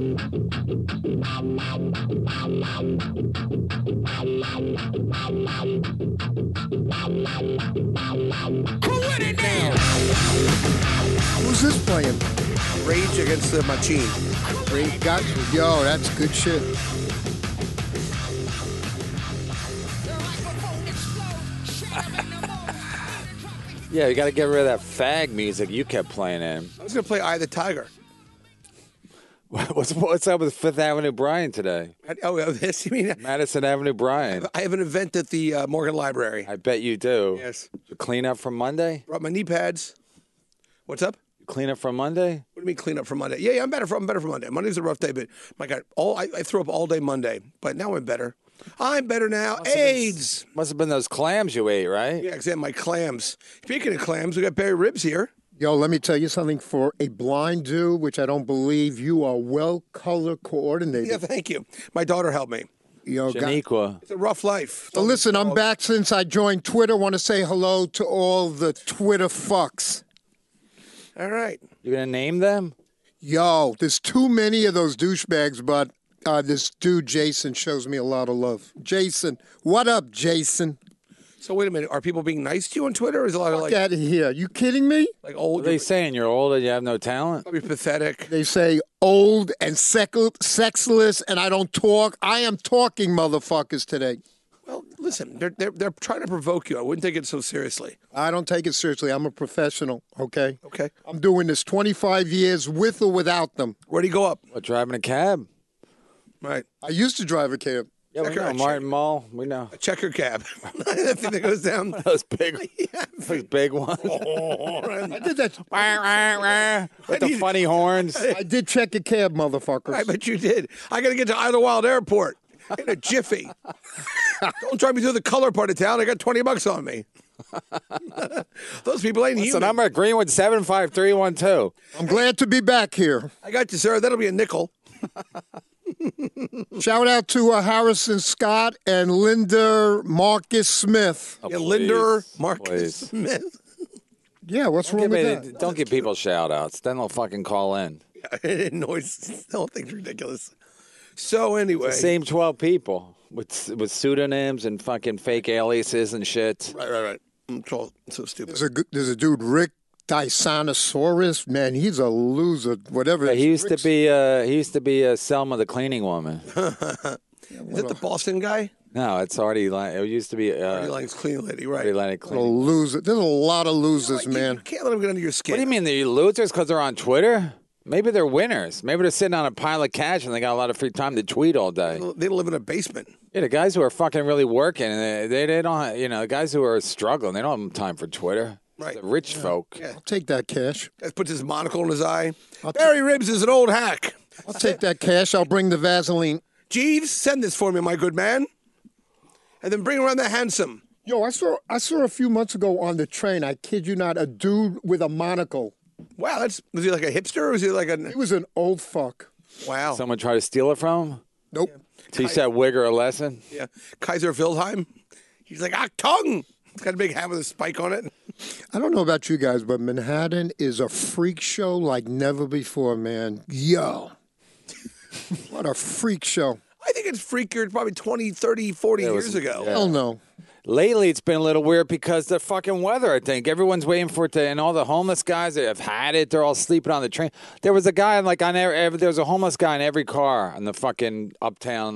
Who's this playing? Rage Against the Machine. Great, got you. Yo, that's good shit. Yeah, you got to get rid of that fag music you kept playing in. I was going to play Eye of the Tiger. What's up with Fifth Avenue Brian today? Oh, this? You mean? Madison Avenue Brian. I have an event at the Morgan Library. I bet you do. Yes. You clean up from Monday? Brought my knee pads. What's up? Clean up from Monday? What do you mean clean up for Monday? Yeah, I'm better for Monday. Monday's a rough day, but my God, I threw up all day Monday, but now I'm better. I'm better now. AIDS. Must have been those clams you ate, right? Yeah, exactly. My clams. Speaking of clams, we got Barry Ribs here. Yo, let me tell you something. For a blind dude, which I don't believe, you are well color coordinated. Yeah, thank you. My daughter helped me. Yo, Janiqua. It's a rough life. So listen, I'm back since I joined Twitter. Want to say hello to all the Twitter fucks. All right. You gonna name them? Yo, there's too many of those douchebags, but this dude, Jason, shows me a lot of love. Jason, what up, Jason? So wait a minute. Are people being nice to you on Twitter? Or is a lot of Fuck like out of here. You kidding me? like What old? are they saying? You're old and you have no talent? Probably pathetic. They say old and sexless, and I don't talk. I am talking, motherfuckers, today. Well, listen, they're trying to provoke you. I wouldn't take it so seriously. I don't take it seriously. I'm a professional, okay? Okay. I'm doing this 25 years with or without them. Where do you go up? What, driving a cab? Right. I used to drive a cab. Yeah, we Checker- know. Martin Mull. We know. A checker cab. That thing that goes down. Those big, those big ones. I did that. With the funny horns. I did check a cab, motherfuckers. I bet you did. I got to get to Idlewild Airport in a jiffy. Don't drive me through the color part of town. I got $20 on me. Those people ain't So human. number Greenwood 75312. I'm glad to be back here. I got you, sir. That'll be a nickel. Shout out to Harrison Scott and Linda Marcus Smith. Oh, Yeah, please, Linder, Marcus please. Smith. Yeah, what's wrong with that? Don't give people shout outs. Then they'll fucking call in. Noise. The whole thing's ridiculous. So anyway. The same 12 people with pseudonyms and fucking fake aliases and shit. Right. I'm so stupid. There's a dude, Rick Dysanosaurus. Man, he's a loser. Whatever. Yeah, he used to be Selma the cleaning woman. Is that the Boston guy? No, it's Artie. It used to be Artie Lang's cleaning lady, right? Artie Lang A cleaning. loser. There's a lot of losers, You man. can't let him get under your skin. What do you mean they're losers because they're on Twitter? Maybe they're winners. Maybe they're sitting on a pile of cash and they got a lot of free time to tweet all day. They don't live in a basement. Yeah, the guys who are fucking really working, they don't. The guys who are struggling, they don't have time for Twitter. Right. The rich folk. Yeah. I'll take that cash. Guy puts his monocle in his eye. Barry Ribs is an old hack. I'll take that cash. I'll bring the Vaseline. Jeeves, send this for me, my good man. And then bring around the handsome. Yo, I saw a few months ago on the train, I kid you not, a dude with a monocle. Wow, was he like a hipster or was he like He was an old fuck. wow. Someone tried to steal it from him? Nope. Teach that wigger a lesson? Yeah. Kaiser Wilhelm. He's like, tongue. It's got a big hat with a spike on it. I don't know about you guys, but Manhattan is a freak show like never before, man. Yo. What a freak show. I think it's freakier probably 20, 30, 40 years ago. Hell no. Lately, it's been a little weird because the fucking weather, I think. Everyone's waiting for it to, and all the homeless guys that have had it, they're all sleeping on the train. There was a guy, there was a homeless guy in every car on the fucking uptown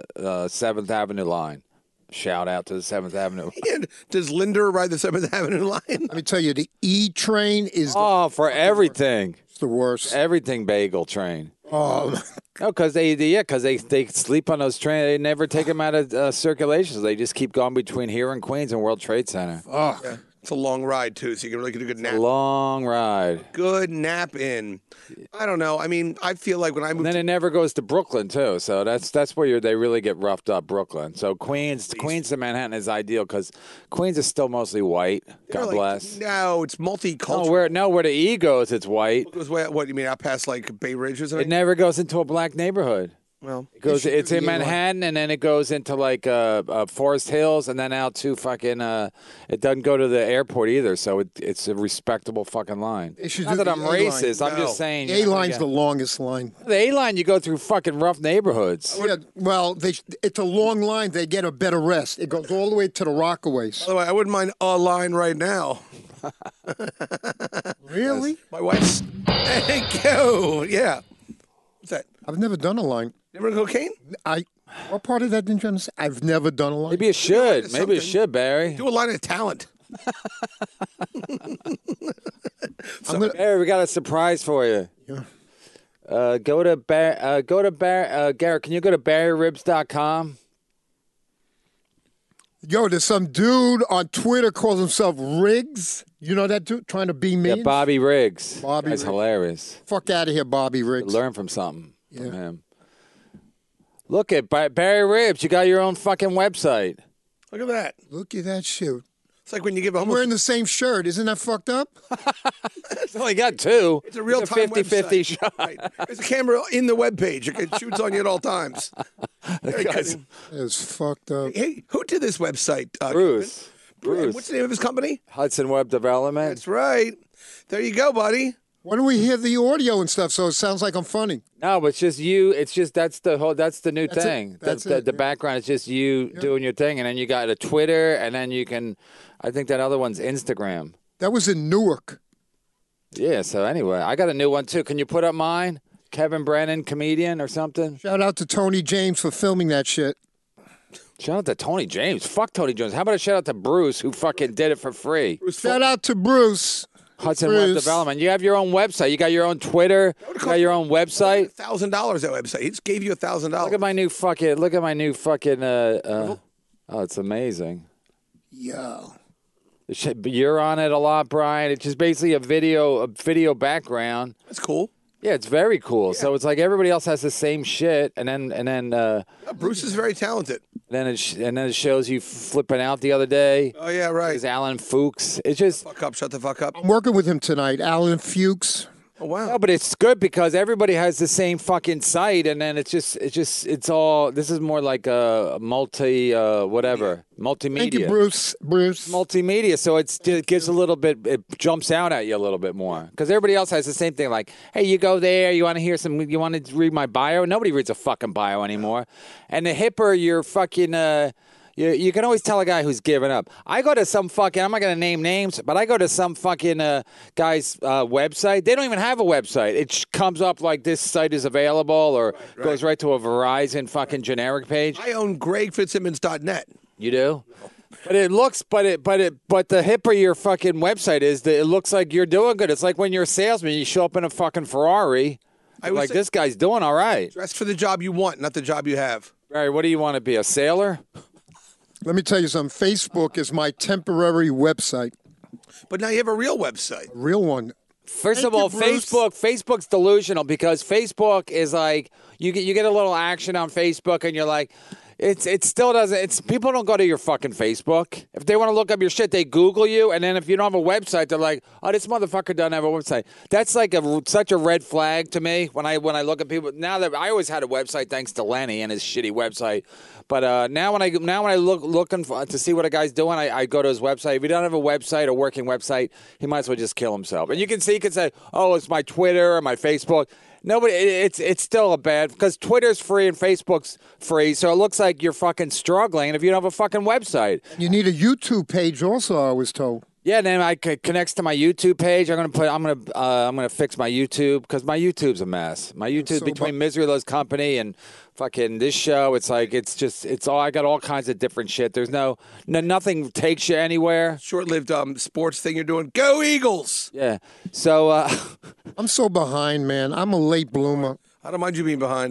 7th Avenue line. Shout out to the 7th Avenue. And does Linder ride the 7th Avenue line? Let me tell you, the E train is Oh, for everything. the worst. Everything bagel train. Oh, No, because they sleep on those trains. They never take them out of circulation. So they just keep going between here and Queens and World Trade Center. Yeah. It's a long ride, too, so you can really get a good nap. Long ride. Good nap in. I don't know. I mean, I feel like when I And moved then it never goes to Brooklyn too, so that's where they really get roughed up. Brooklyn, so Queens to Manhattan is ideal because Queens is still mostly white. God bless. No, it's multicultural. Where the E goes, it's white. It goes what do you mean out past like Bay Ridge or something? It never goes into a black neighborhood. Well, It goes. should do It's the in A line. Manhattan, and then it goes into like Forest Hills, and then out to fucking. It doesn't go to the airport either, so it's a respectable fucking line. They should Not do that the I'm A-line. racist. I'm No. just saying. A line's the longest line. the A line. You go through fucking rough neighborhoods. Yeah, well, it's a long line. They get a better rest. It goes all the way to the Rockaways. by the way, I wouldn't mind a line right now. Really? My wife's. Thank you. Yeah. What's that? I've never done a line. Never cocaine? What part of that didn't you understand? I've never done a line. Maybe it should. Maybe it something. should, Barry. Do a line of talent. Barry, we got a surprise for you. Yeah. Go to Garrett. Can you go to BarryRibs.com? Yo, there's some dude on Twitter calls himself Riggs. You know that dude trying to be me? Yeah, Bobby Riggs. Bobby That's Riggs. hilarious. Fuck out of here, Bobby Riggs. Learn from something from Yeah. him. Look at Barry Ribs. You got your own fucking website. Look at that. Look at that shit. It's like when you give a I'm homeless. wearing the same shirt. Isn't that fucked up? It's only got two. It's a real-time 50-50 website. shot. Right. There's a camera in the webpage. It shoots on you at all times. Very guy's- good. It's fucked up. Hey, who did this website? Bruce. Bruce. What's the name of his company? Hudson Web Development. That's right. There you go, buddy. Why don't we hear the audio and stuff so it sounds like I'm funny? No, but it's just you. It's just that's the new That's it. thing. That's the it, the yeah. background is just you doing your thing, and then you got a Twitter, and then you can. I think that other one's Instagram. That was in Newark. Yeah. So anyway, I got a new one too. Can you put up mine? Kevin Brennan, comedian or something. Shout out to Tony James for filming that shit. Shout out to Tony James. Fuck Tony Jones. How about a shout out to Bruce who fucking did it for free? Shout out to Bruce. Hudson Web Bruce. Development. You have your own website. You got your own Twitter. You got your own website. $1,000 that website. He just gave you $1,000. Look at my new fucking. Look at my new fucking. Oh, it's amazing. Yo. You're on it a lot, Brian. It's just basically a video background. That's cool. Yeah, it's very cool. So it's like everybody else has the same shit, and then Yeah, Bruce is very talented. it shows you flipping out the other day. Oh yeah, right. Is Alan Fuchs? It's just Fuck up. Shut the fuck up. I'm working with him tonight, Alan Fuchs. Oh wow. no, but it's good because everybody has the same fucking site, and then it's all. This is more like a multimedia. Thank you, Bruce. Multimedia, so it gives a little bit, it jumps out at you a little bit more because everybody else has the same thing. Like, hey, you go there, you want to hear you want to read my bio? Nobody reads a fucking bio anymore. And the hipper, you're fucking. You can always tell a guy who's given up. I go to some fucking, I'm not going to name names, but I go to some fucking guy's website. They don't even have a website. It comes up like this site is available or goes right to a Verizon fucking generic page. I own GregFitzsimmons.net. You do? But it looks, but the hipper your fucking website is, it looks like you're doing good. It's like when you're a salesman, you show up in a fucking Ferrari. I would Like, say- this guy's doing all right. Dress for the job you want, not the job you have. Barry, what do you want to be, a sailor? Let me tell you something. Facebook is my temporary website. But now you have a real website. Real one. First Thank of all, you, Bruce. Facebook's delusional because Facebook is like you get a little action on Facebook and you're like, it still doesn't. People don't go to your fucking Facebook. If they want to look up your shit, they Google you, and then if you don't have a website, they're like, oh, this motherfucker doesn't have a website. That's like such a red flag to me when I look at people. Now that I always had a website thanks to Lenny and his shitty website, but now when I looking to see what a guy's doing, I go to his website. If he doesn't have a website, a working website, he might as well just kill himself. And you can say, oh, it's my Twitter or my Facebook. Nobody, it's still a bad because Twitter's free and Facebook's free, so it looks like you're fucking struggling. And if you don't have a fucking website, You need a YouTube page also, I was told. yeah, then I connects to my YouTube page. I'm gonna fix my YouTube because my YouTube's a mess. My YouTube's So, between Misery Loves Company and fucking this show. It's like it's all. I got all kinds of different shit. There's nothing takes you anywhere. Short-lived sports thing you're doing. Go Eagles! Yeah. So I'm so behind, man. I'm a late bloomer. I don't mind you being behind.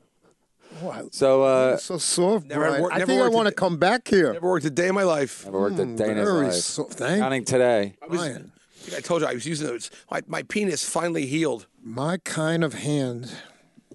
Wow. so So soft, Never Brian. wor- I never think I worked want to it. come back here. Never worked a day in my life. never worked a day in his Very life. thank Counting today. Brian. I think I told you I was using those. My penis finally healed. My kind of hand.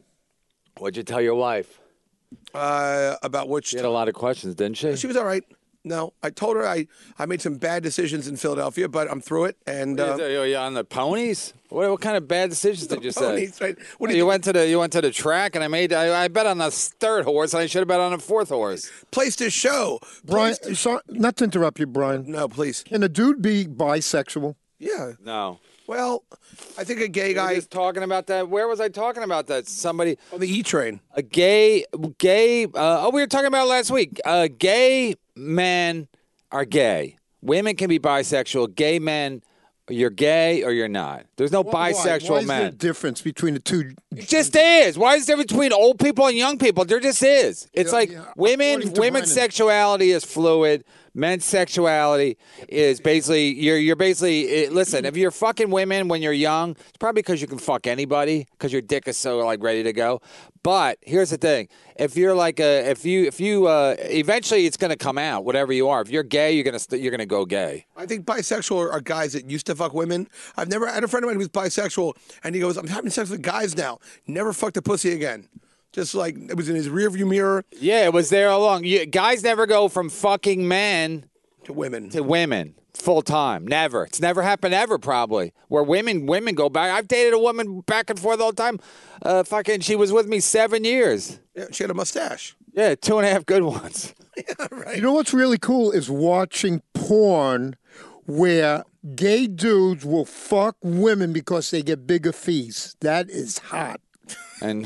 What'd you tell your wife? About which She had a lot of questions, didn't she? she was all right. No, I told her I made some bad decisions in Philadelphia, but I'm through it. And You on the ponies? What kind of bad decisions did you say? ponies, right? What do You went to the track, and I bet on the third horse, and I should have bet on the fourth horse. place to show? Brian, sorry, not to interrupt you, Brian. No, please. Can a dude be bisexual? Yeah. No. Well, I think a gay I guy was talking about that. Where was I talking about that? Somebody, on the E train. a gay. We were talking about it last week. Gay men are gay. Women can be bisexual. Gay men, you're gay or you're not. There's no bisexual Why is there a men. difference between the two? It just is. Why is there between old people and young people? There just is. It's like women's Brennan. sexuality is fluid. Men's sexuality is basically you're basically listen. If you're fucking women when you're young, it's probably because you can fuck anybody because your dick is so like ready to go. But here's the thing: if you're like if you eventually it's gonna come out. Whatever you are, if you're gay, you're gonna go gay. I think bisexual are guys that used to fuck women. I've never had a friend of mine who's bisexual, and he goes, "I'm having sex with guys now. Never fucked a pussy again." Just like it was in his rearview mirror Yeah, it was there all along. Guys never go from fucking men to women. to women full time. Never. It's never happened ever. Probably where women go back. I've dated a woman back and forth all the time. Fucking, she was with me 7 years. Yeah, she had a mustache. Yeah, 2.5 good ones. Yeah, right. You know what's really cool is watching porn where gay dudes will fuck women because they get bigger fees. That is hot. And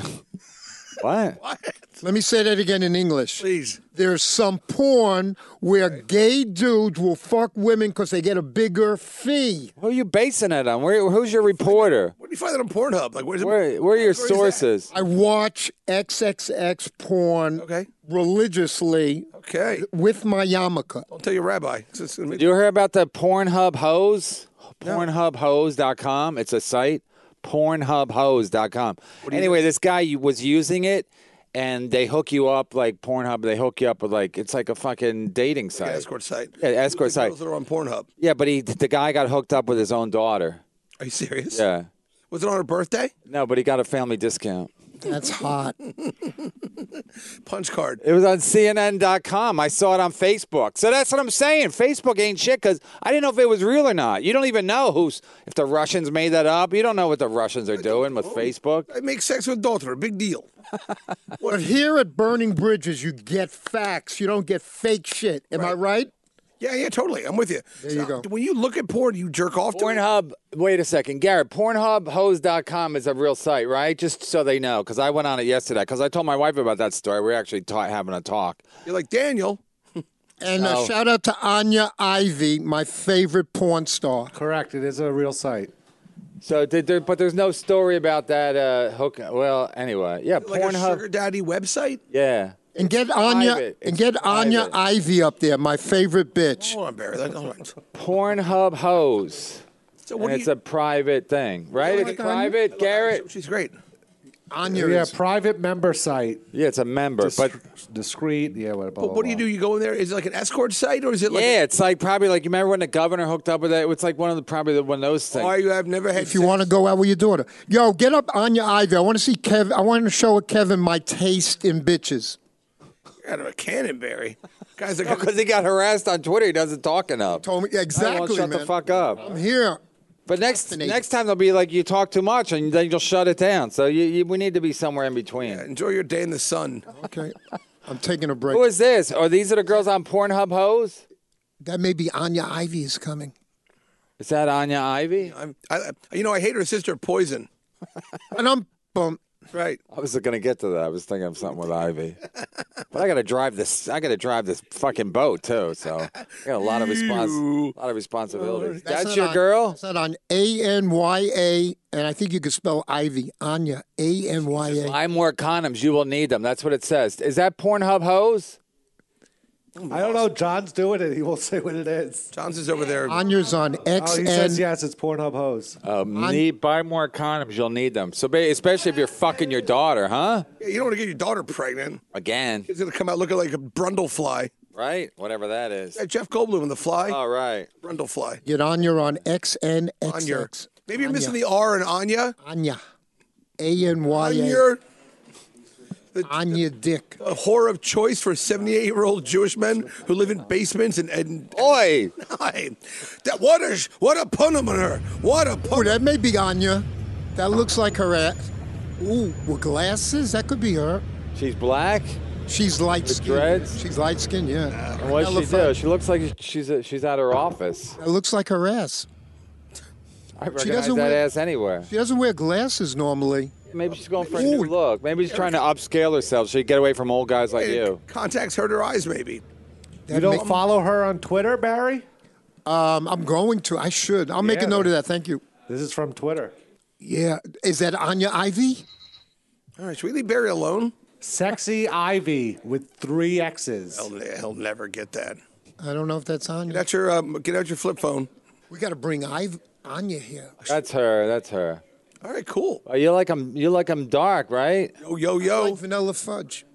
what? What? Let me say that again in English. Please. There's some porn where gay dudes will fuck women because they get a bigger fee. Who are you basing it on? Who's your reporter? Where do you find that on Pornhub? Like, where's it? Where are your is that? sources? I watch XXX porn Okay. religiously Okay. with my yarmulke. Don't tell your rabbi. It's gonna be- Did you hear about the Pornhub hose? Pornhubhose.com. It's a site. Pornhubhose.com. Anyway, this guy was using it, and they hook you up like Pornhub. They hook you up with like it's like a fucking dating site. escort site. Yeah, escort site. Girls that are on Pornhub. Yeah, but the guy got hooked up with his own daughter. Are you serious? Yeah. Was it on her birthday? No, but he got a family discount. That's hot. Punch card. It was on CNN.com. I saw it on Facebook. So that's what I'm saying. Facebook ain't shit because I didn't know if it was real or not. You don't even know if the Russians made that up. You don't know what the Russians are doing with Facebook. I make sex with daughter. Big deal. But here at Burning Bridges, you get facts. You don't get fake shit. Am I right? Yeah, totally. I'm with you. There you go. When you look at porn, you jerk off to it? Pornhub, wait a second. Garrett, Pornhubhose.com is a real site, right? Just so they know, because I went on it yesterday, because I told my wife about that story. We were actually having a talk. You're like, Daniel. And a shout out to Anya Ivy, my favorite porn star. Correct. It is a real site. So, but there's no story about that hook. Well, anyway, yeah, Like a Pornhub. sugar daddy website? Yeah. And get Anya private. and get It's Anya private. Ivy up there, my favorite bitch. Hold on, Barry. All right. Pornhub Hose. So And it's a private thing, right? like It's Anya? private, Garrett? She's great. Anya Yeah, is private member site. Yeah, it's a member, but Discreet. Yeah, what? But what do you do? You go in there? Is it like an escort site or is it like yeah, it's like probably like you remember when the governor hooked up with that? It's like one of those things. I've never had if you want to go out with your daughter. Yo, get up Anya Ivy. I want to see Kevin. I want to show Kevin my taste in bitches. out of a cannon, Barry. Guys are Because he got harassed on Twitter, he doesn't talk enough. Told me exactly, Shut man. the fuck up. I'm here. But next Fascinating. time they'll be like you talk too much, and then you'll shut it down. So we need to be somewhere in between. enjoy your day in the sun. Okay, I'm taking a break. Who is this? Are these are the girls on Pornhub Hose? That may be Anya Ivy is coming. Is that Anya Ivy? I hate her sister, Poison. And I'm bummed. Right. I was going to get to that. I was thinking of something with Ivy, but I got to drive this. I got to drive this fucking boat too. So I got a lot of responsibilities. That's not your on- girl. That's not on Anya, and I think you could spell Ivy. Anya, Anya. Buy more condoms. You will need them. That's what it says. Is that Pornhub Hose? I don't know. John's doing it. He won't say what it is. John's is over there. Anya's on Oh, he says XN. yes. It's Pornhub Hose. Buy more condoms. You'll need them. So especially if you're fucking your daughter, huh? Yeah, you don't want to get your daughter pregnant. Again, It's going to come out looking like a Brundlefly. right? Whatever that is. Jeff Goldblum in The Fly. All right. Brundlefly. Get Anya on Anya. XNXX. Maybe you're missing the R in Anya. Anya. Anya. Anya. Anya Dick. A whore of choice for 78-year-old Jewish men who live in basements and Oi! what a pun on her. What a Oh, pun. that may be Anya. That looks like her ass. Ooh, with glasses? That could be her. She's black. She's light skinned. dreads? She's light skinned, yeah. And what does she do? Elephant. She looks like she's at her office. That looks like her ass. I recognize doesn't that wear- ass anywhere. She doesn't wear glasses normally. Maybe she's going for a new look. Maybe she's trying to upscale herself so she can get away from old guys like you. Contacts hurt her eyes, maybe. You don't follow her on Twitter, Barry? I'm going to. I should. I'll make a Yeah. note of that. Thank you. This is from Twitter. Yeah. Is that Anya Ivy? All right, should we leave Barry alone? Sexy Ivy with 3 X's. He'll never get that. I don't know if that's Anya. Get out your flip phone. We got to bring Anya here. That's her. That's her. All right, cool. Oh, you like them dark, right? Yo. Like vanilla fudge.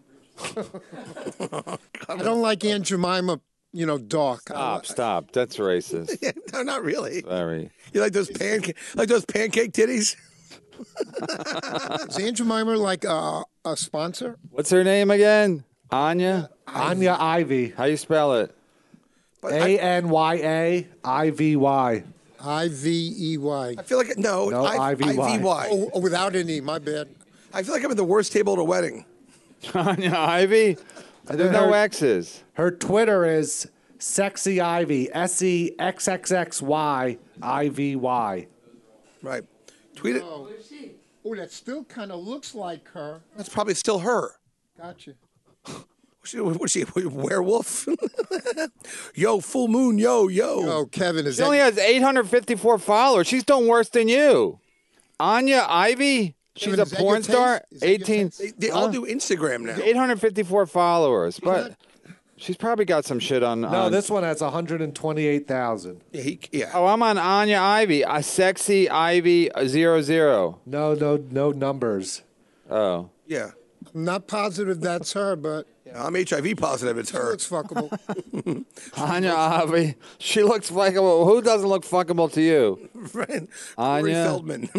I don't like Aunt Jemima, dark. Stop. That's racist. No, not really. Very. You like those pancake titties? Is Aunt Jemima like a sponsor? What's her name again? Anya? Anya Ivy. How you spell it? ANYA IVY. IVEY. I feel like No, IVY. Oh, without any. My bad. I feel like I'm at the worst table at a wedding. Anya Ivy? There's no X's. Her Twitter is Sexy Ivy. SEXXXY Right. Tweet it. Oh, that still kind of looks like her. That's probably still her. Gotcha. Was she a werewolf? Yo, full moon, yo. Oh, Kevin, is She only has 854 followers. She's done worse than you. Anya Ivy? She's Kevin, a is that your porn taste? star? Is that your 18. taste? They all do Instagram now. 854 followers. But she's probably got some shit on. No, this one has 128,000. Yeah. Oh, I'm on Anya Ivy. A sexy Ivy 00. No numbers. Oh. Yeah. I'm not positive that's her, but I'm HIV positive. It's she her. looks fuckable. Anya Ivy. She looks fuckable. Who doesn't look fuckable to you? Right. Anya. Corey Feldman.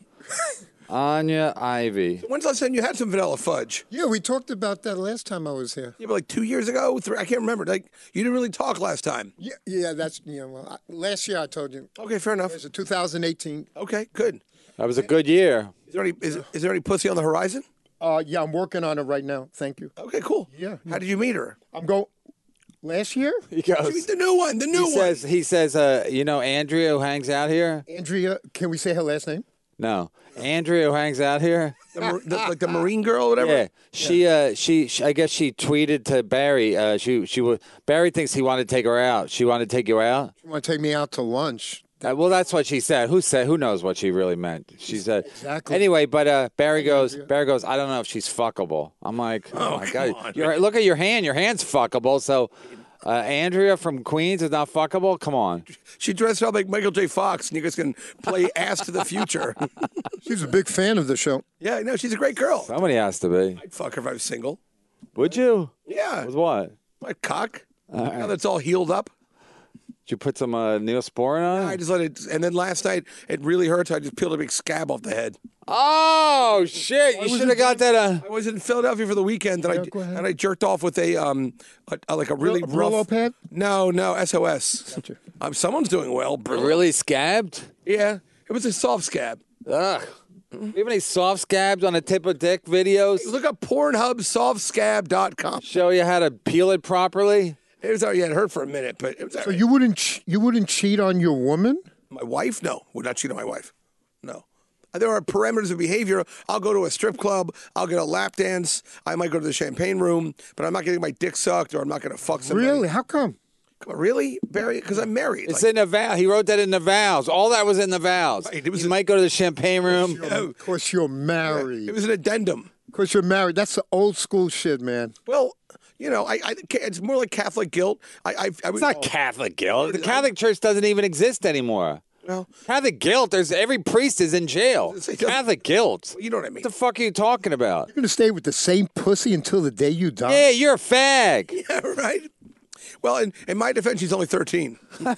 Anya Ivy. When's the last time you had some vanilla fudge? Yeah, we talked about that last time I was here. Yeah, but like 2 years ago, 3. I can't remember. Like you didn't really talk last time. Yeah, that's last year I told you. Okay, fair enough. It's 2018. Okay, good. That was a good year. Is there any pussy on the horizon? Yeah, I'm working on it right now. Thank you. Okay, cool. Yeah. How did you meet her? I'm going. Last year, He Did you meet the new one. The new one. He says, Andrea who hangs out here? Andrea. Can we say her last name? No. Andrea who hangs out here? Like the Marine girl or whatever. Yeah. She I guess she tweeted to Barry. Barry thinks he wanted to take her out. She wanted to take you out? You want to take me out to lunch? Well, that's what she said. Who knows what she really meant? She said. Exactly. Anyway, but Barry goes, I don't know if she's fuckable. I'm like, oh my come God. on. Look at your hand. Your hand's fuckable. So Andrea from Queens is not fuckable? Come on. She dressed up like Michael J. Fox, and you guys can play Ass to the Future. She's a big fan of the show. Yeah, no, she's a great girl. Somebody has to be. I'd fuck her if I was single. Would you? Yeah. With what? My cock. Now that's all healed up. Did you put some Neosporin on I it? just let it, and then last night it really hurts. I just peeled a big scab off the head. Oh shit! You should have got that. I was in Philadelphia for the weekend, and go ahead. I jerked off with a like a really Brillo rough pad? No, SOS. Gotcha. Someone's doing well. Brillo. Really scabbed? Yeah, it was a soft scab. Ugh. You have any soft scabs on the tip of dick videos? Look up PornhubSoftScab.com. Show you how to peel it properly? It was it hurt for a minute, but it was all So right. you wouldn't cheat on your woman? My wife? No, would not cheat on my wife. No. There are parameters of behavior. I'll go to a strip club. I'll get a lap dance. I might go to the champagne room, but I'm not getting my dick sucked, or I'm not going to fuck somebody. Really? How come? Come on, really, Barry? Because I'm married. It's in the vow. He wrote that in the vows. All that was in the vows. Right, it was You a- might go to the champagne room. Of course you're married. It was an addendum. Of course you're married. That's the old school shit, man. Well, it's more like Catholic guilt. It's not Catholic guilt. The Catholic Church doesn't even exist anymore. Well, Catholic guilt. Every priest is in jail. It's- Catholic guilt. you know what I mean. What the fuck are you talking about? You're gonna stay with the same pussy until the day you die. Yeah, you're a fag. Yeah, right. Well, in my defense, she's only 13.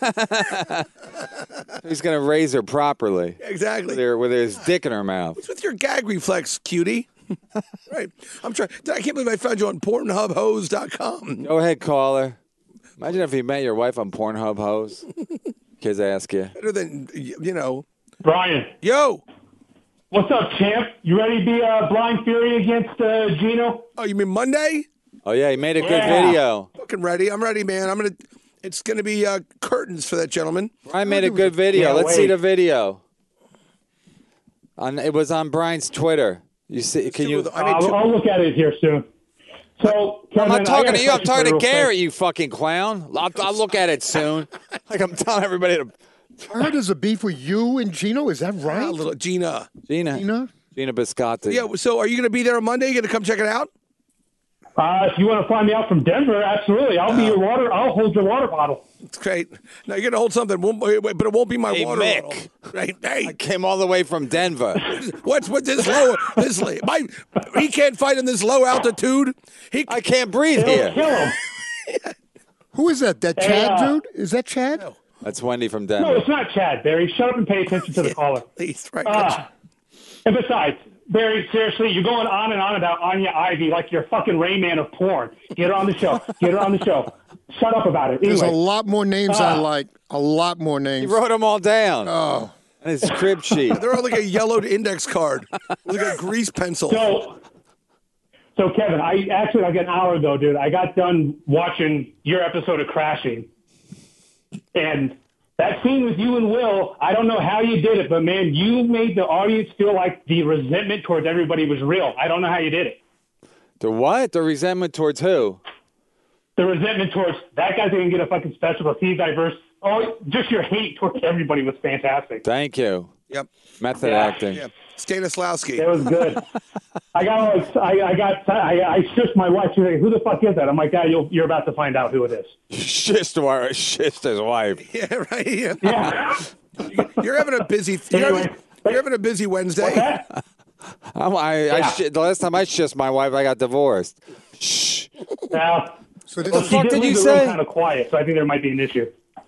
He's gonna raise her properly Exactly. with his dick in her mouth. What's with your gag reflex, cutie? Right. I'm trying. I can't believe I found you on PornhubHose.com. Go ahead, caller. Imagine if you met your wife on Pornhub Hose. Kids ask you. Better than, Brian, Yo. what's up, champ? You ready to be Blind Fury against Gino? Oh, you mean Monday? Oh, yeah, he made a good Yeah. video. Fucking ready. I'm ready, man. It's gonna be curtains for that gentleman. Brian made a good video. Can't Let's see wait. the video. It was on Brian's Twitter. You see? Can you? I'll look at it here soon. So, I'm Kevin, not I talking got a to you. I'm question talking for to real quick. Gary, you fucking clown. I'll look at it soon. Like I'm telling everybody to. I heard there's a beef with you and Gino. Is that right? Little Gina. Gina Biscotti. Yeah. So, are you gonna be there on Monday? You gonna come check it out? If you want to fly me out from Denver, absolutely. I'll be your water. I'll hold your water bottle. It's great. Now you're gonna hold something, but it won't be my Hey, water Mick. bottle. Right? Hey, I came all the way from Denver. what's with this low? He can't fight in this low altitude. I can't breathe It'll here. kill him. Who is that? That Hey, Chad dude? Is that Chad? That's Wendy from No, Denver. it's not Chad, Barry. Shut up and pay attention to the caller. He's right. And besides, Barry, seriously, you're going on and on about Anya Ivy like you're fucking Rayman of porn. Get her on the show. Get her on the show. Shut up about it. There's a Anyway, lot more names I like. A lot more He names. wrote them all down. Oh. On his crib sheet. They're on like a yellowed index card with like a grease pencil. so Kevin, I got an hour ago, dude. I got done watching your episode of Crashing. And that scene with you and Will, I don't know how you did it, but man, you made the audience feel like the resentment towards everybody was real. I don't know how you did it. The what? The resentment towards who? The resentment towards that guy's going to get a fucking special, but he's diverse. Oh, just your hate towards everybody was fantastic. Thank you. Yep. Method Yeah. acting. Yeah. Stanislawski. It was good. I shushed my wife. She's like, "Who the fuck is that?" I'm like, "God, you're about to find out who it is." Shist his wife. Yeah, right. Yeah. Yeah. You're having a busy. You're having a busy Wednesday. What's that? The last time I shissed my wife, I got divorced. Shh. Now, So this well, is, she fuck did leave you the room say? Kind of quiet, so I think there might be an issue.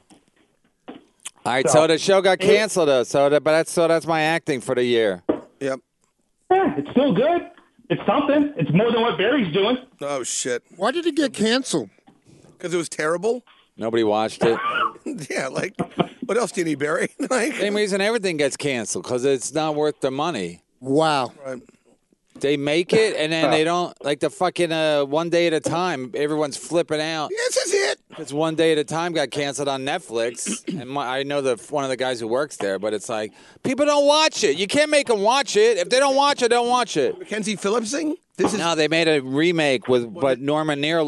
All right, so the show got canceled, but that's my acting for the year. Yep. Yeah, it's still good. It's something. It's more than what Barry's doing. Oh shit. why did it get canceled? Because it was terrible. Nobody watched it. Yeah. Like, what else do you need, Barry? Like, Same reason everything gets canceled, because it's not worth the money. Wow. right. They make it, and then they don't, like the fucking One Day at a Time, everyone's flipping out. This is it. It's One Day at a Time got canceled on Netflix, and I know one of the guys who works there, but it's like, people don't watch it. You can't make them watch it. If they don't watch it, don't watch it. Mackenzie Phillipsing. This is No, they made a remake but Norman Lear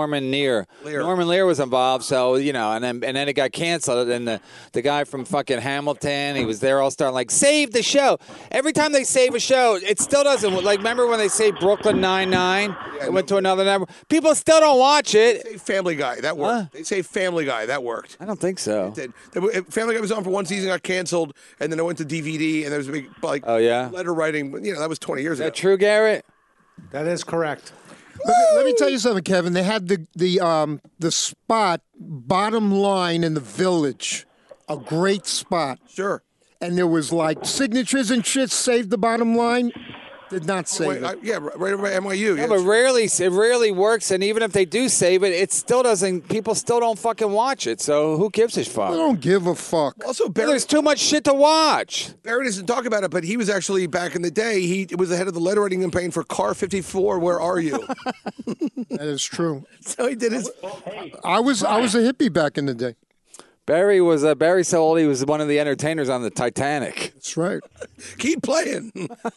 was involved, so and then it got canceled, and the guy from fucking Hamilton, he was there all starting like, save the show. Every time they save a show, it still doesn't, like, remember when they saved Brooklyn Nine-Nine? It went to another number. People still don't watch it. They say Family Guy. That worked. Huh? They say Family Guy. That worked. I don't think so. Did. Family Guy was on for one season, got canceled, and then it went to DVD, and there was a big Oh, yeah? letter writing. That was 20 years Is ago. that true, Garrett? That is correct. Let me tell you something, Kevin. They had the spot bottom line in the Village, a great spot, Sure. and there was like signatures and shit. Saved the bottom line. Did not save it. Yeah, right over by NYU. Yeah, but it rarely works, and even if they do save it, it still doesn't. People still don't fucking watch it. So who gives a I fuck? don't give a fuck. Also, Barry There's too much shit to watch. doesn't talk about it, but he was actually back in the day. He was the head of the letter writing campaign for Car 54. Where are you? That is true. So he did his. I was a hippie back in the day. Barry so old he was one of the entertainers on the Titanic. That's right. Keep playing.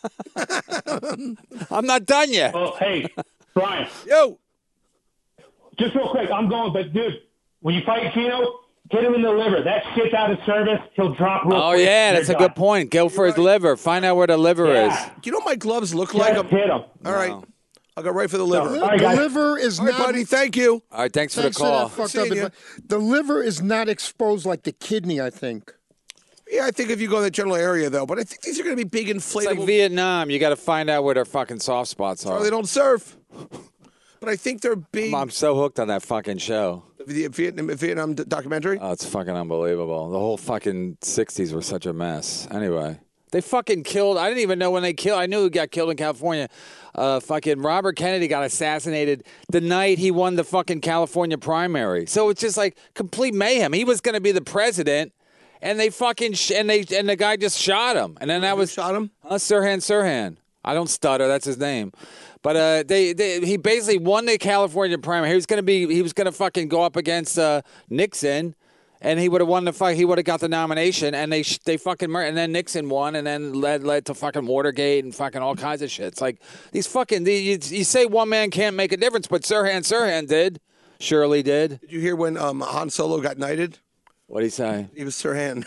I'm not done yet. Oh, hey, Brian, Yo. just real quick, I'm going, but dude, when you fight Gino, hit him in the liver. That shit's out of service. He'll drop real Oh quick. yeah, You're that's a done. good point. Go for his liver. Find out where the liver Yeah. is. Do you know what my gloves look like? Just hit him. All right. I'll go right for the liver. All right, The guys. liver is All right, not. buddy. Thank you. All right, thanks for Thanks the for call. that fucked Seeing up ya. advice. The liver is not exposed like the kidney, I think. Yeah, I think if you go in the general area, though. But I think these are going to be big It's like inflatable. Vietnam. You got to find out where their fucking soft spots or are. they don't surf. But I think they're big. I'm so hooked on that fucking show. The Vietnam documentary. Oh, it's fucking unbelievable. The whole fucking 60s were such a mess. Anyway, They fucking killed. I didn't even know when they killed. I knew he got killed in California. Fucking Robert Kennedy got assassinated the night he won the fucking California primary. So it's just like complete mayhem. He was going to be the president, and they fucking and the guy just shot him. And then that was shot him. Sirhan. I don't stutter. That's his name. But he basically won the California primary. He was going to fucking go up against Nixon. And he would have won the fight. He would have got the nomination, and they fucking murdered. And then Nixon won, and then led to fucking Watergate and fucking all kinds of shit. It's like these fucking. You say one man can't make a difference, but Sirhan did. Shirley did. Did you hear when Han Solo got knighted? What'd he say? He was Sirhan.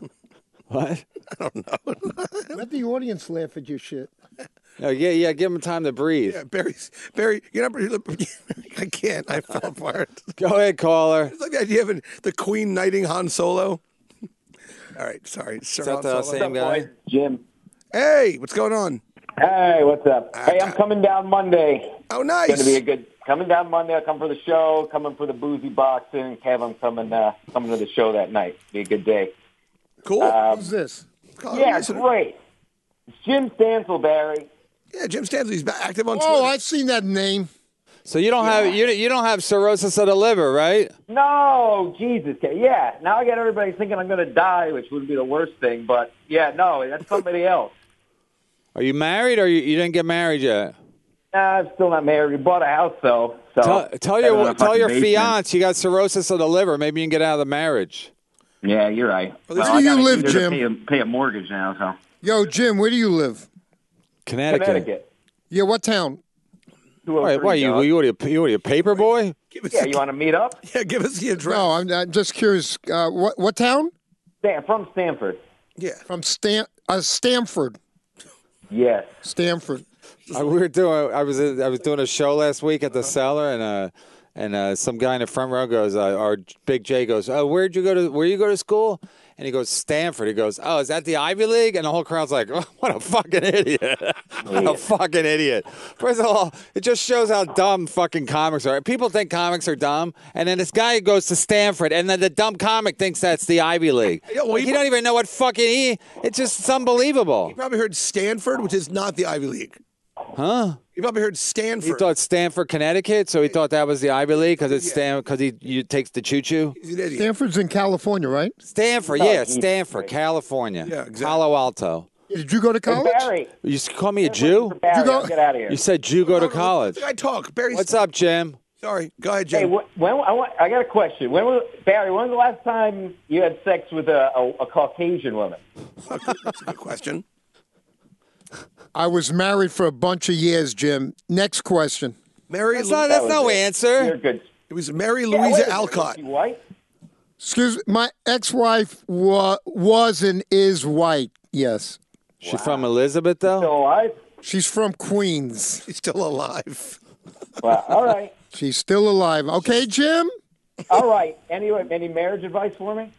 What? I don't know. Let the audience laugh at your shit. Oh, yeah. Give him time to breathe. Yeah, Barry. You know, I can't. I fell apart. Go ahead, caller. It's like the idea of the Queen knighting Han Solo. All right, sorry. Sir Is that Han the Solo. same guy? Jim. Hey, what's going on? Hey, what's up? Hey, I'm coming down Monday. Oh, nice. It's going to be coming down Monday. I'll come for the show, coming for the boozy boxing. Kev, I'm coming to the show that night. Be a good day. Cool. Who's this? Yeah, great. It's Jim Stansel, Barry. Yeah, Jim Stanley. He's active on Oh, Twitter. I've seen that name. So you don't have you don't have cirrhosis of the liver, right? No, Jesus. Yeah, now I got everybody thinking I'm going to die, which would be the worst thing. But, yeah, no, that's somebody else. Are you married, or you didn't get married yet? I'm still not married. We bought a house, though. So Tell your fiance you got cirrhosis of the liver. Maybe you can get out of the marriage. Yeah, you're right. Where do you live, Jim? Pay a mortgage now, so. Yo, Jim, where do you live? Connecticut. Yeah, what town? Why you already a paper boy? Yeah, you want to meet up? Yeah, give us the address. No, I'm just curious. What town? From Stanford. Yeah. From Stamford. Yes. Stanford. I was doing a show last week at the Cellar, and some guy in the front row goes, our Big J goes, oh, where you go to school? And he goes, Stanford. He goes, oh, is that the Ivy League? And the whole crowd's like, oh, what a fucking idiot. What a fucking idiot. First of all, it just shows how dumb fucking comics are. People think comics are dumb, and then this guy goes to Stanford, and then the dumb comic thinks that's the Ivy League. Yeah, well, he don't even know what fucking it's just it's unbelievable. You probably heard Stanford, which is not the Ivy League. Huh? You probably heard Stanford. He thought Stanford, Connecticut, so he thought that was the Ivy League because he takes the choo-choo. He's an idiot. Stanford's in California, right? Stanford, Stanford, California. Yeah, exactly. Palo Alto. Did you go to college? Barry. You call me a Jew? Barry, go- get out of here. You said Jew go to college. I talk. Barry. What's up, Jim? Sorry. Go ahead, Hey, Jim. I got a question. Barry, when was the last time you had sex with a Caucasian woman? That's a good question. I was married for a bunch of years, Jim. Next question. Mary. That's no You're answer. good. It was Mary Yeah, Louisa wait a minute. Alcott. Is she white? Excuse me, my ex-wife was and is white. Yes. She from Elizabeth, though? Still alive? She's from Queens. She's still alive. Well, all right. She's still alive. Okay, Jim? All right. Anyway, any marriage advice for me?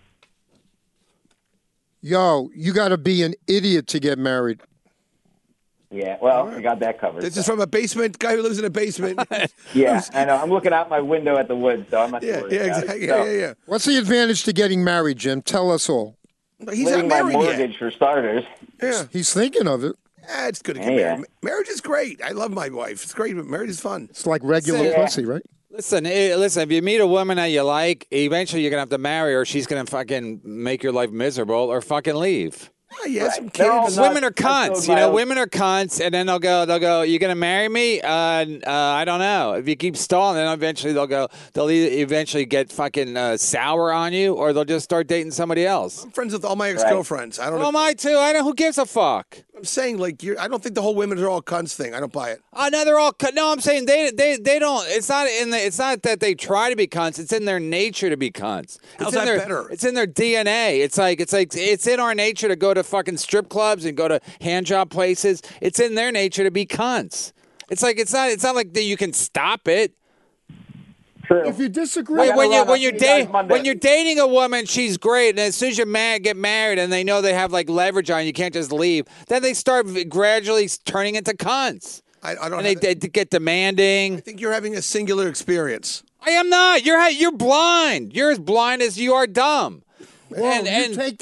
Yo, you got to be an idiot to get married. Yeah, well, I got that covered. This is from a basement guy who lives in a basement. Yeah, I know. I'm looking out my window at the woods, so I'm not Yeah, worried yeah, about exactly. it. Yeah, So, yeah, What's the advantage to getting married, Jim? Tell us all. yeah. He's not Living my married mortgage yet. for starters. Yeah. He's thinking of it. It's good to get Yeah. married. Marriage is great. I love my wife. It's great, but marriage is fun. It's like regular Yeah. pussy, right? Listen, if you meet a woman that you like, eventually you're going to have to marry her. She's going to fucking make your life miserable or fucking leave. Yeah, some Right. They're all kids. nuts. Women are cunts, women are cunts, and then they'll go, you gonna marry me? I don't know. If you keep stalling, then eventually they'll eventually get fucking sour on you, or they'll just start dating somebody else. I'm friends with all my ex-girlfriends. I don't Oh, know. my too. I know who gives a fuck. I'm saying, like, I don't think the whole women are all cunts thing. I don't buy it. Oh, no, they're all no. I'm saying they don't. It's not that they try to be cunts. It's in their nature to be cunts. How's It's in that their, better? It's in their DNA. It's in our nature to go to fucking strip clubs and go to hand job places. It's in their nature to be cunts. It's not like that you can stop it. True. If you disagree, When I'll you're see you guys Monday. when you're dating a woman, she's great, and as soon as you get married, and they know they have like leverage on you, you can't just leave. Then they start gradually turning into cunts, I don't. and have they get demanding. I think you're having a singular experience. I am not. You're blind. You're as blind as you are dumb. Whoa, you take that?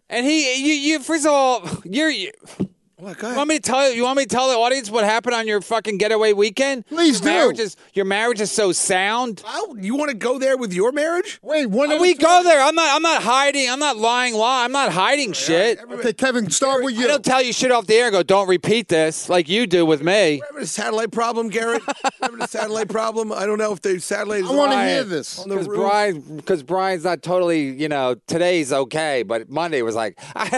And you first of all, What, go You ahead. want me to tell you? You want me to tell the audience what happened on your fucking getaway weekend? Please do. Your marriage is so sound. Well, you want to go there with your marriage? Wait, one at a We time. go there. I'm not hiding. I'm not lying. I'm not hiding shit. Okay, Kevin, start with I you. don't tell you shit off the air and go, don't repeat this like you do with me. Having a satellite problem, Garrett? Having a satellite problem? I don't know if the satellite is I want to on hear this. the roof. Because Brian's not totally, today's okay, but Monday was like,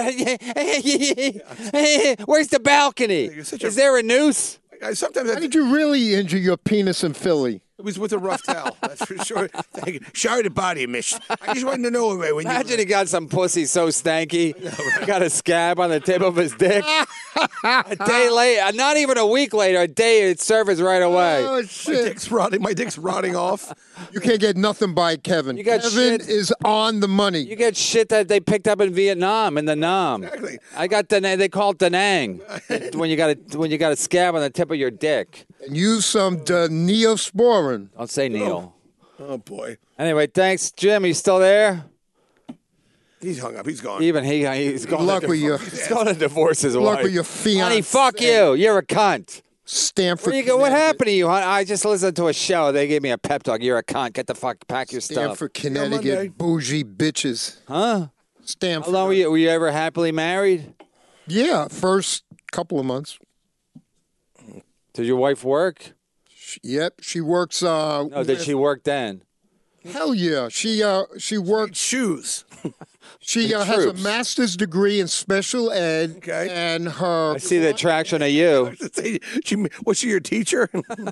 where's the balcony? You're such a- Is there a noose? Sometimes How did you really injure your penis in Philly? it was with a rough towel. That's for sure. Thank you. Sorry to bother you, miss. I just wanted to know when you. Imagine he got some pussy so stanky, he got a scab on the tip of his dick. A day later, not even a week later, a day it surfaced right away. Oh, My shit. dick's rotting off. You can't get nothing by Kevin. You got Kevin shit. is on the money. You get shit that they picked up in Vietnam in the Nam. Exactly. I got they call it Da Nang when you got a scab on the tip of your dick. And use some Neosporin. Don't say Neil. Oh boy, Anyway, thanks, Jim. Are you still there? he's hung up. He's gone. Even he's going luck to with you. He's going to divorce his Good luck wife. with your fiance. Honey, fuck you. You're a cunt. Stanford. Where you go? What Connecticut. happened to you, hon? I just listened to a show. They gave me a pep talk. You're a cunt. Get the fuck, pack your stuff. Stanford, Monday. Connecticut, bougie bitches. Huh? Stanford. How long were you ever happily married? Yeah, first couple of months. Did your wife work? Yep, she works. No, did she work then? Hell yeah, she works. Shoes. She has a troops. master's degree in special ed, Okay. and her. I see the attraction of you. Was she your teacher?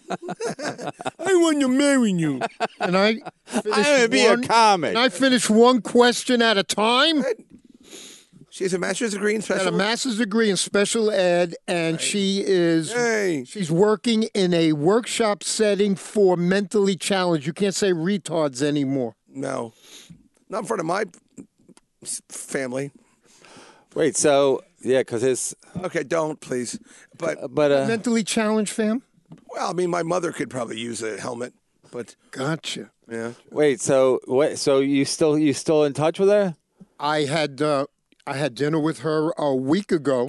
I want to marry you. And I I'm finished gonna be a one- comic. And I finish one question at a time. She has a master's degree in Got a special. master's degree in special ed, and Hey. she's working in a workshop setting for mentally challenged. You can't say retards anymore. No, not in front of my family. Wait, so yeah, because his Okay, don't please. But Mentally challenged, fam. well, I mean, my mother could probably use a helmet. But Gotcha. yeah, wait, so what? So you still in touch with her? I had dinner with her a week ago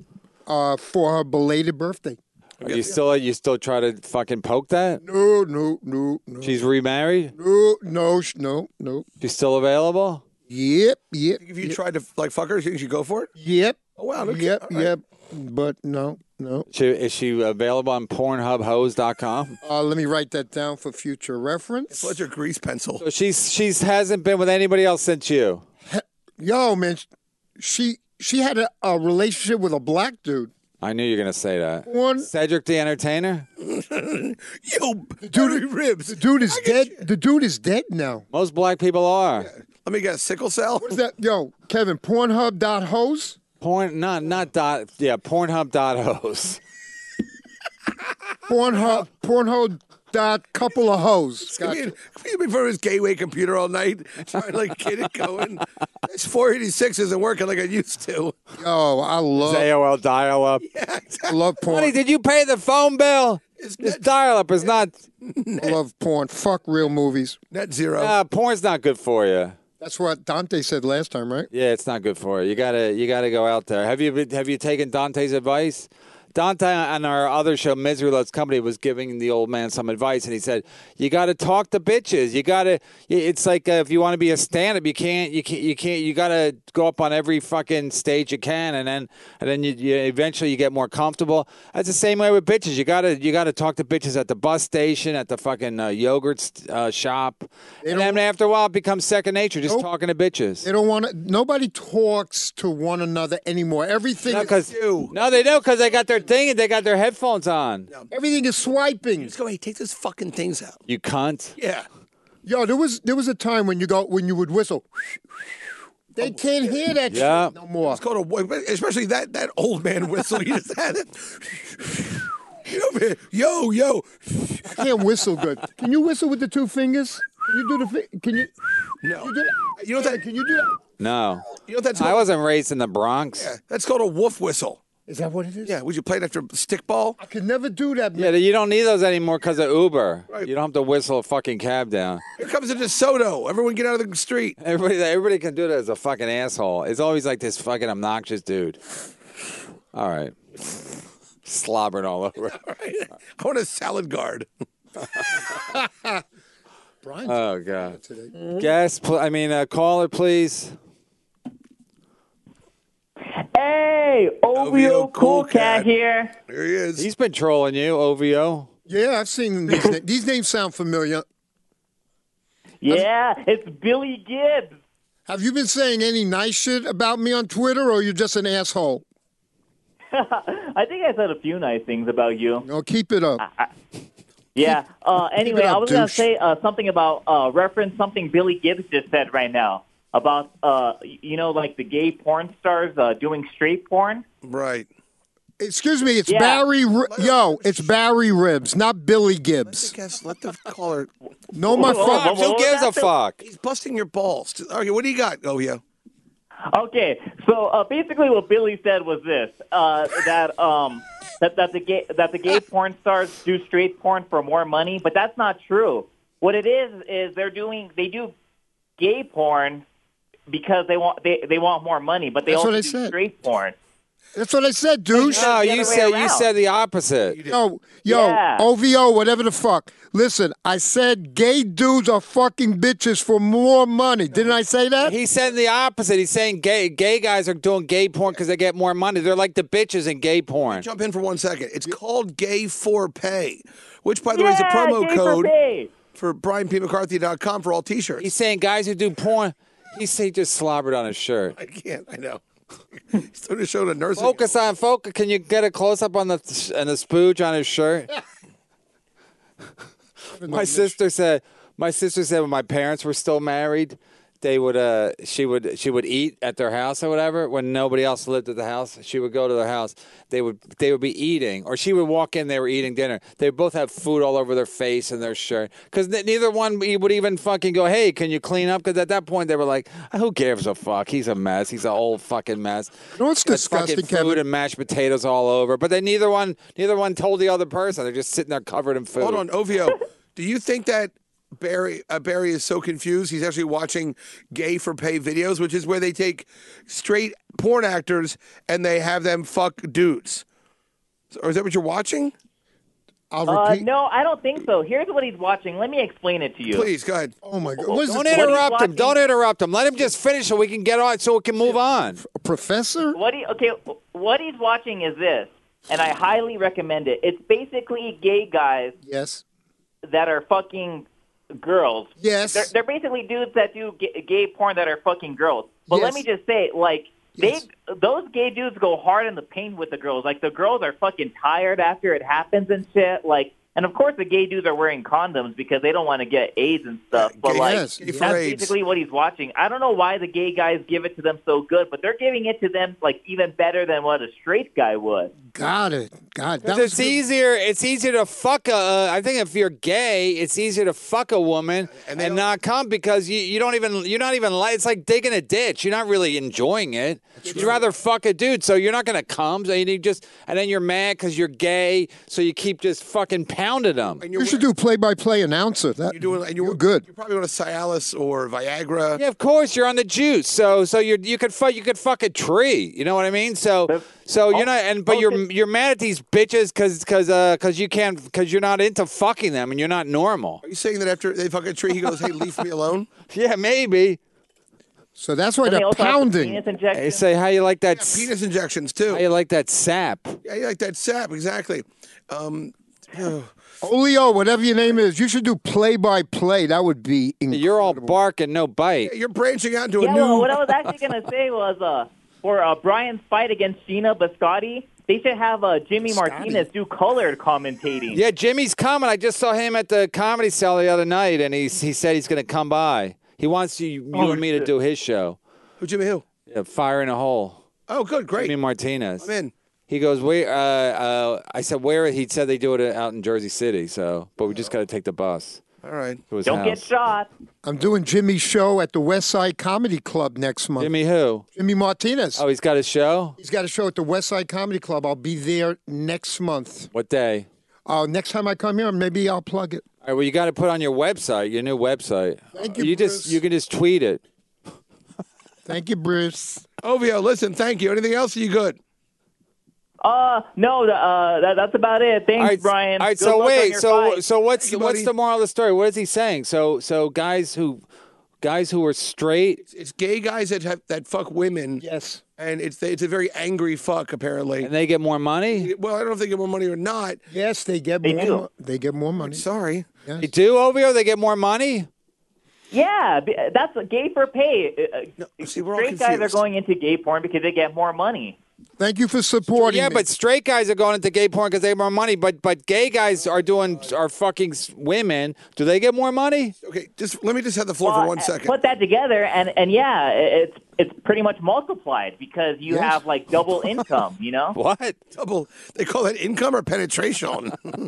for her belated birthday. You still try to fucking poke that? No. She's remarried. No. She's still available. Yep. if you tried to like fuck her, you think she'd go for it? Yep. Oh wow, okay. Yep. All right. Yep. But no. Is she available on PornhubHose.com? Let me write that down for future reference. What's your grease pencil? So she's hasn't been with anybody else since you. Yo, man, she had a relationship with a black dude. I knew you were gonna say that. One, Cedric the Entertainer. Yo, dude, ribs. the dude is dead. The dude is dead now. Most black people are. Let me guess, sickle cell. What is that? Yo, Kevin, Pornhub.hose? Pornhub.hose. Pornhub dot couple of hoes. Come in front of his gateway computer all night, trying to like get it going. This 486 isn't working like it used to. Yo, I love AOL dial-up. Yeah, I exactly. love porn. Honey, did you pay the phone bill? This dial-up is not. I love porn. Fuck real movies. Net zero. Porn's not good for you. That's what Dante said last time, right? Yeah, it's not good for you. You gotta go out there. Have you taken Dante's advice? Dante on our other show, Misery Loves Company, was giving the old man some advice, and he said, "You got to talk to bitches. You got to. It's like if you want to be a stand-up, you can't. You got to go up on every fucking stage you can, and then you eventually you get more comfortable. That's the same way with bitches. You got to talk to bitches at the bus station, at the fucking yogurt shop, and then after a while, it becomes second nature. Just talking to bitches. They don't want to. Nobody talks to one another anymore. Everything. No, they don't because they got their thing and they got their headphones on. Everything is swiping. Let's go. Hey, take those fucking things out. You cunt. Yeah. Yo, there was a time when you would whistle. They can't hear that Yeah. shit no more. It's called especially that old man whistle. You just had it. Get over here. Yo. I can't whistle good. Can you whistle with the two fingers? Can you do the? Can you? No. You do that? You know that? Can you do that? No. You know that's I called, wasn't raised in the Bronx. that's called a wolf whistle. Is that what it is? Yeah, would you play it after stickball? I could never do that, Yeah, man. you don't need those anymore because of Uber. Right. You don't have to whistle a fucking cab down. Here comes a DeSoto. Everyone get out of the street. Everybody can do that as a fucking asshole. It's always like this fucking obnoxious dude. All right. Slobbering all over. All right. I want a salad guard. Brian. Oh, God. Today. Guess, caller, please. Hey, OVO Cool Cat here. There he is. He's been trolling you, OVO. Yeah, I've seen these names. These names sound familiar. Yeah, it's Billy Gibbs. Have you been saying any nice shit about me on Twitter, or you're just an asshole? I think I said a few nice things about you. No, keep it up. Yeah. Anyway, it up, I was going to douche. say something about reference something Billy Gibbs just said right now about like the gay porn stars doing straight porn. Right. Excuse me, it's Yeah. it's Barry Ribs, not Billy Gibbs. Let the caller. No, my Whoa, fuck. whoa, whoa. Who gives a that's a- fuck? He's busting your balls. Okay, what do you got? Oh, yeah. Okay, so basically what Billy said was this: that the gay porn stars do straight porn for more money, but that's not true. What it is they do gay porn because they want more money, but they That's also what I do said. straight porn. That's what I said, douche. No, the you other way said around. the opposite. Yo, Yeah. OVO, whatever the fuck. Listen, I said gay dudes are fucking bitches for more money. Didn't I say that? He said the opposite. He's saying gay guys are doing gay porn because they get more money. They're like the bitches in gay porn. Jump in for 1 second. It's called Gay for Pay, which, by the way, is a promo gay code for pay. for BrianPMcCarthy.com for all T-shirts. He's saying guys who do porn. He just slobbered on his shirt. I can't. I know. He's doing a show to nursing. Focus. Can you get a close up on the spooge on his shirt? My sister said when my parents were still married, they would she would eat at their house or whatever when nobody else lived at the house. She would go to their house. They would be eating, or she would walk in. They were eating dinner. They would both have food all over their face and their shirt because neither one would even fucking go, "Hey, can you clean up?" Because at that point they were like, "Who gives a fuck? He's a mess. He's an old fucking mess." You know what's Got disgusting, fucking food Kevin? and mashed potatoes all over. But then neither one told the other person. They're just sitting there covered in food. Hold on, OVO. Do you think that Barry is so confused he's actually watching Gay for Pay videos, which is where they take straight porn actors and they have them fuck dudes? Or is that what you're watching? I'll repeat. No, I don't think so. Here's what he's watching. Let me explain it to you. Please, go ahead. Oh my God! What is Don't it? interrupt him. watching- Don't interrupt him. Let him just finish so we can get on, so we can move on. A professor? What he's watching is this, and I highly recommend it. It's basically gay guys Yes. that are fucking girls. Yes. They're basically dudes that do gay porn that are fucking girls. But let Yes. me just say, like, Yes. those gay dudes go hard in the paint with the girls. Like, the girls are fucking tired after it happens and shit. Like, and of course the gay dudes are wearing condoms because they don't want to get AIDS and stuff. But like, Yes. Gay for that's AIDS. basically what he's watching. I don't know why the gay guys give it to them so good, but they're giving it to them like even better than what a straight guy would. Got it. That was It's good. easier. It's easier to fuck a. I think if you're gay, it's easier to fuck a woman And and, they don't- not come because you're not even like. It's like digging a ditch. You're not really enjoying it. You'd rather fuck a dude, so you're not gonna come. So you just and then you're mad because you're gay, so you keep just fucking pounding them. And You should do play-by-play announcer. You're doing. And You're good. You probably want a Cialis or Viagra. Yeah, of course you're on the juice. So you could fuck a tree. You know what I mean? So you're not but you're mad at these bitches because you're not into fucking them and you're not normal. Are you saying that after they fuck a tree, he goes, "Hey, leave me alone"? Yeah, maybe. So that's why And they they're also have the pounding. penis They injection. say how you like that. Penis injections How too. you like that sap? Yeah, you like that sap exactly. Olio, whatever your name is, you should do play-by-play. That would be incredible. You're all bark and no bite. You're branching out into Yeah, a new. well, what I was actually going to say was for Brian's fight against Sheena Biscotti, they should have Jimmy Martinez do colored commentating. Yeah, Jimmy's coming. I just saw him at the Comedy Cell the other night, and he said he's going to come by. He wants you and me to do his show. Who, Jimmy? Who? Yeah, Fire in a Hole. Oh, good, great. Jimmy Martinez. I'm in. He goes, where? I said, where? He said they do it out in Jersey City. So, but we just got to take the bus. All right. To his Don't house. get shot. I'm doing Jimmy's show at the West Side Comedy Club next month. Jimmy who? Jimmy Martinez. Oh, he's got a show? He's got a show at the West Side Comedy Club. I'll be there next month. What day? Next time I come here, maybe I'll plug it. All right, well, you got to put on your website, your new website. Thank you, Bruce. You can just tweet it. Thank you, Bruce. Ovio, listen, thank you. Anything else? Are you good? No, that's about it. Thanks, Brian. All right, Good so luck on wait, your so fight. so what's Thank you, what's buddy. the moral of the story? What is he saying? So guys who are straight It's gay guys that fuck women. Yes. And it's a very angry fuck, apparently. and they get more money? Well, I don't know if they get more money or not. Yes, they get They more. do. They get more money. Sorry. They do, Ovio? They get more money? Yeah, that's gay for pay. See, we're all Straight guys are confused. going into gay porn because they get more money. Thank you for supporting Yeah, me. but straight guys are going into gay porn because they have more money. But gay guys are fucking women. Do they get more money? Okay, let me just have the floor for 1 second. Put that together, and yeah, it's pretty much multiplied because you have like double income. You know. What? Double. They call that income or penetration.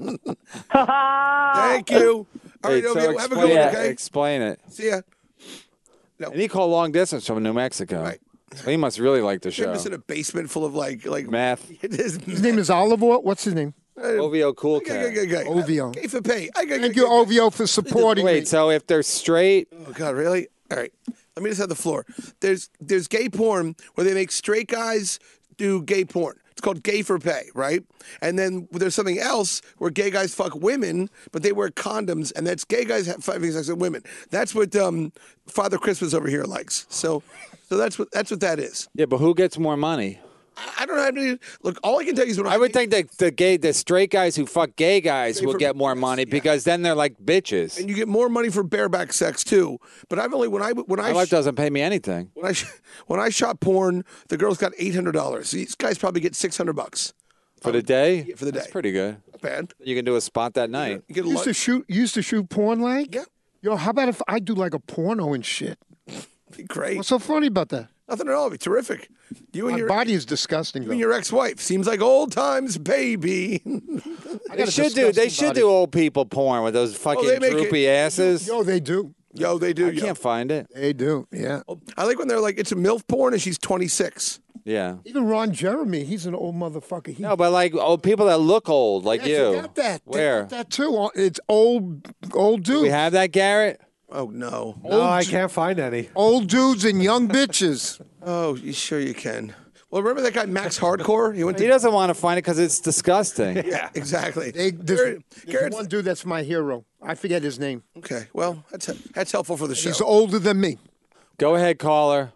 Ha Thank you. All right, Hey, so Ovio, have a good explain one, it. okay? Explain it. See ya. And he called long distance from New Mexico. Right. So he must really like the Jim show. is in a basement full of like Math. It is His name is Oliver. What's his name? Ovio Cool Cat. Ovio. Gay for pay. Thank you, Ovio, for supporting me. Wait, so if they're straight, Oh God, really? All right. Let me just have the floor. There's gay porn where they make straight guys do gay porn. It's called gay for pay, right? And then there's something else where gay guys fuck women, but they wear condoms, and that's gay guys having sex with women. That's what Father Christmas over here likes. So that's what that is. yeah, but who gets more money? I don't have any. Look, all I can tell you is what I would think that the straight guys who fuck gay guys will get more money because then they're like bitches. and you get more money for bareback sex too. But I've only when I My life doesn't pay me anything. when I shot porn, the girls got $800. These guys probably get $600 For the day? Yeah, for the That's day. pretty good. Not bad. You can do a spot that night. You get a Used to shoot porn like? Yeah. Yo, how about if I do like a porno and shit? Be great. What's so funny about that? Nothing at all. It'd be terrific. You and My your body is disgusting. you Though. and your ex-wife seems like old times, baby. I They got a should do disgusting body. old people porn with those fucking they make it- droopy asses. Yo, they do. Yo, they do. I can't find it. They do. Yeah. I like when they're like, it's a MILF porn and she's 26. Yeah. Even Ron Jeremy, he's an old motherfucker. He, No, but like people that look old, like yes, you. they got that. They Where? got that too. It's old dudes. We have that, Garrett? Oh no. No, I can't find any. Old dudes and young bitches. Oh, you sure you can? Well, remember that guy Max Hardcore? He went He to. doesn't want to find it because it's disgusting. Yeah, exactly. There's Garrett's- one dude that's my hero. I forget his name. Okay, well, that's helpful for the show. He's older than me. Go ahead, caller.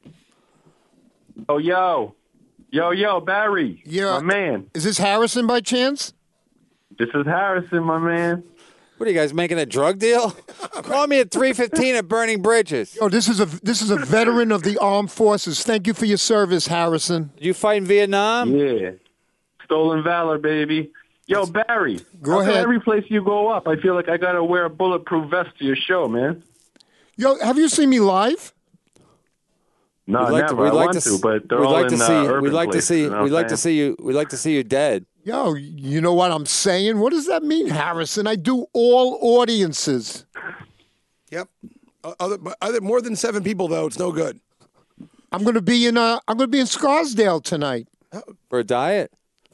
Oh, yo, Barry. Yeah. My man. Is this Harrison by chance? This is Harrison, my man. What are you guys making a drug deal? Call me at 3:15 at Burning Bridges. Oh, this is a veteran of the armed forces. Thank you for your service, Harrison. Did you fight in Vietnam? Yeah. Stolen valor, baby. Yo, Barry. Go how come ahead. every place you go up, I feel like I got to wear a bulletproof vest to your show, man. Yo, have you seen me live? No, We'd like never. I want to, but they're all in urban We'd like to places, see. you know We'd what like I'm to saying? see you. We'd like to see you dead. Yo, you know what I'm saying? What does that mean, Harrison? I do all audiences. Yep. Other more than 7 people though, it's no good. I'm gonna be in Scarsdale tonight. For a diet?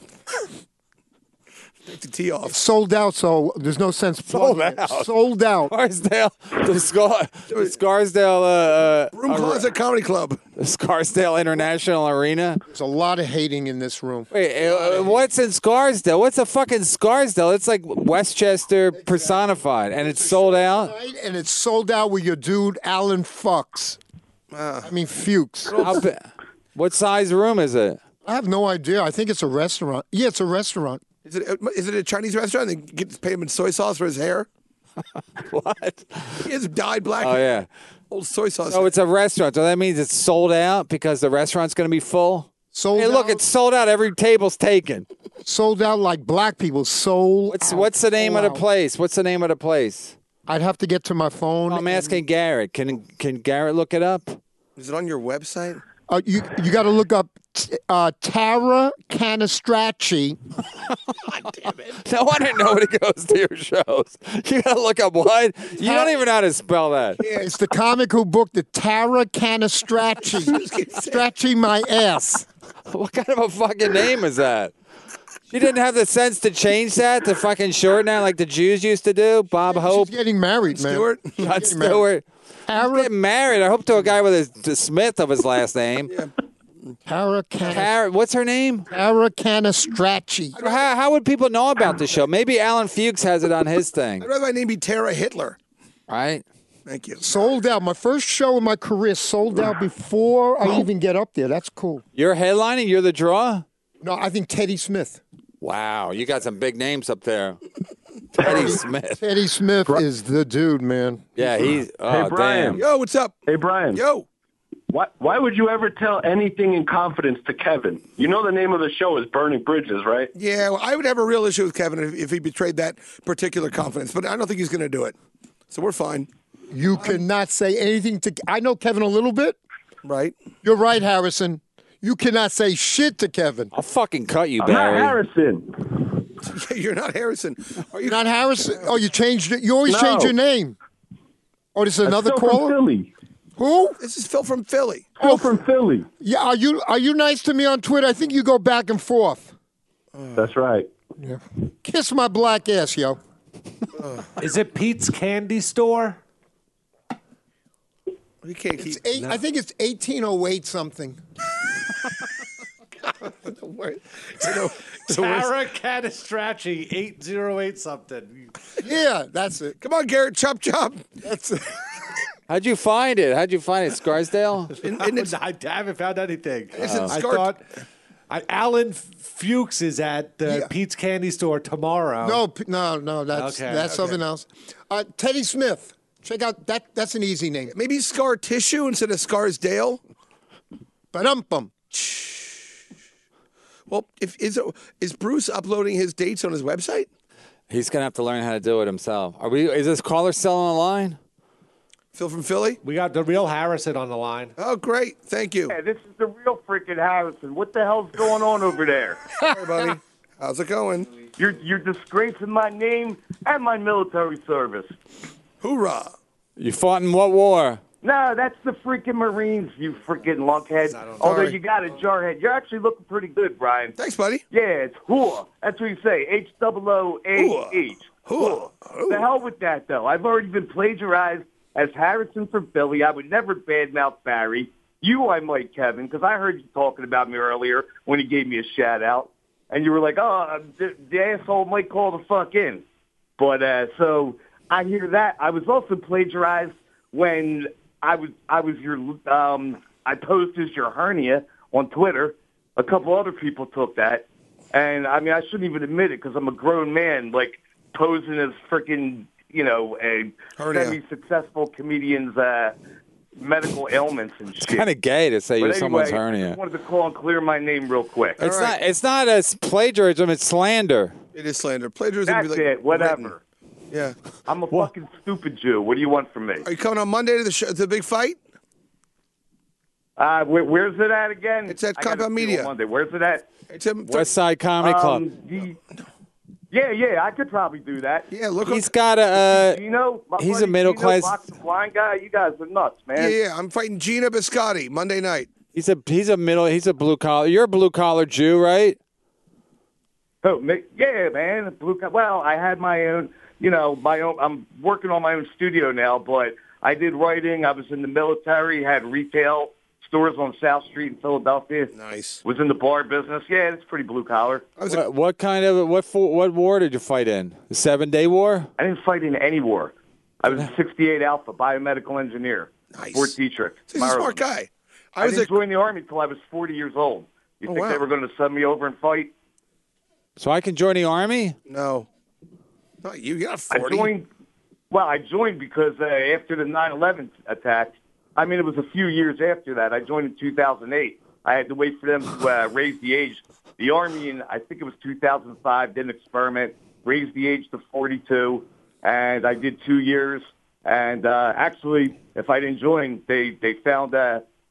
Take the tee off. Sold out, so there's no sense Sold plugging it. out. Sold out. Scarsdale, the Scarsdale, Room Closet Comedy Club. the Scarsdale International Arena. There's a lot of hating in this room. Wait, what's in Scarsdale? What's a fucking Scarsdale? It's like Westchester personified, and it's sold out. And it's sold out with your dude Alan Fuchs. I mean Fuchs. What size room is it? I have no idea. I think it's a restaurant. Yeah, it's a restaurant. Is it a Chinese restaurant? They pay him in soy sauce for his hair. What? He has dyed black. Oh yeah. Old soy sauce. So it's a restaurant. So that means it's sold out because the restaurant's going to be full. Sold Hey, look, out. it's sold out. Every table's taken. Sold out like black people. Sold. What's the name of the out. place? What's the name of the place? I'd have to get to my phone. I'm asking Garrett. Can Garrett look it up? Is it on your website? You got to look up Tara Canistracci. No wonder nobody goes to your shows. You gotta look up what? You don't even know how to spell that. It's the comic who booked the Tara Canistracci. Stracci my ass. What kind of a fucking name is that? You didn't have the sense to change that to fucking shorten that like the Jews used to do? Bob Hope? She's getting married, man. Stewart? John Stewart. Getting married. I hope to a guy with the Smith of his last name. What's her name? Tara Canistracci. How would people know about the show? Maybe Alan Fuchs has it on his thing. I'd rather my name be Tara Hitler. Right? Thank you. Sold out. My first show in my career sold out before I even get up there. That's cool. You're headlining? You're the draw? No, I think Teddy Smith. Wow, you got some big names up there. Teddy Smith. Teddy Smith is the dude, man. Yeah, he's. Oh, Hey, Brian. damn. Yo, what's up? Hey, Brian. Yo. Why would you ever tell anything in confidence to Kevin? You know the name of the show is Burning Bridges, right? Yeah, well, I would have a real issue with Kevin if he betrayed that particular confidence, but I don't think he's going to do it. So we're fine. You cannot say anything to. I know Kevin a little bit. Right? You're right, Harrison. You cannot say shit to Kevin. I'll fucking cut you, I'm not Barry. Harrison. You're not Harrison. Are you You're not Harrison. Oh, you changed it. You always No. change your name. Oh, this is another Phil from caller. Philly. Who? This is Phil from Philly. Phil from Philly. Yeah. Are you nice to me on Twitter? I think you go back and forth. That's right. Kiss my black ass, yo. Is it Pete's Candy Store? We can't keep. I think it's 1808 something. the word. Tara Canistracci, 808 something. Yeah, that's it. Come on, Garrett. Chop, chop. That's it. How'd you find it? Scarsdale? I haven't found anything. It's in I Scar- thought Alan Fuchs is at Pete's Candy Store tomorrow. No. That's Okay. something else. Teddy Smith. Check out that. That's an easy name. Maybe Scar Tissue instead of Scarsdale. Ba-dum-bum. Well, is Bruce uploading his dates on his website? He's gonna have to learn how to do it himself. Is this caller still on the line? Phil from Philly? We got the real Harrison on the line. Oh, great. Thank you. Yeah, this is the real freaking Harrison. What the hell's going on over there? Hi, buddy. How's it going? You're disgracing my name and my military service. Hoorah. You fought in what war? No, that's the freaking Marines, you freaking lunkhead. Although you got a jarhead. You're actually looking pretty good, Brian. Thanks, buddy. Yeah, it's Hooah. That's what you say. H-O-O-A-H. Hooah. The hell with that, though. I've already been plagiarized as Harrison from Philly. I would never badmouth Barry. You, I might, Kevin, because I heard you talking about me earlier when he gave me a shout-out. And you were like, oh, the asshole might call the fuck in. But so I hear that. I was also plagiarized when I was your I posed as your hernia on Twitter. A couple other people took that. And, I mean, I shouldn't even admit it because I'm a grown man, like, posing as freaking, a Hernia. semi-successful comedian's medical ailments and shit. It's kind of gay to say But you're someone's anyway, I hernia. just wanted to call and clear my name real quick. It's not a plagiarism. It's slander. It is slander. Plagiarism That's would be like it, whatever. written. Yeah. I'm a fucking stupid Jew. What do you want from me? Are you coming on Monday to the the big fight? Where's it at again? It's at I gotta Compound see you Media. on Monday. Where's it at? It's at West Side Comedy Club. Yeah, I could probably do that. Yeah, look. He's got a. Gino, my he's buddy a middle Gino, class. Box the Blind guy. You guys are nuts, man. Yeah. I'm fighting Gina Biscotti Monday night. He's a blue collar. You're a blue collar Jew, right? Oh, yeah, man. Well, I had my own. I'm working on my own studio now, but I did writing. I was in the military. Had retail stores on South Street in Philadelphia. Nice. Was in the bar business. Yeah, it's pretty blue collar. What war did you fight in? The 7-Day War? I didn't fight in any war. I was a 68 Alpha biomedical engineer. Nice. Fort Detrick. He's a smart guy. I didn't join the Army until I was 40 years old. You think wow. they were going to send me over and fight? So I can join the Army? No. Not you. You're not 40. I joined because after the 9/11 attack, it was a few years after that. I joined in 2008. I had to wait for them to raise the age. The Army, in I think it was 2005, did an experiment, raised the age to 42, and I did 2 years. And actually, if I didn't join, they found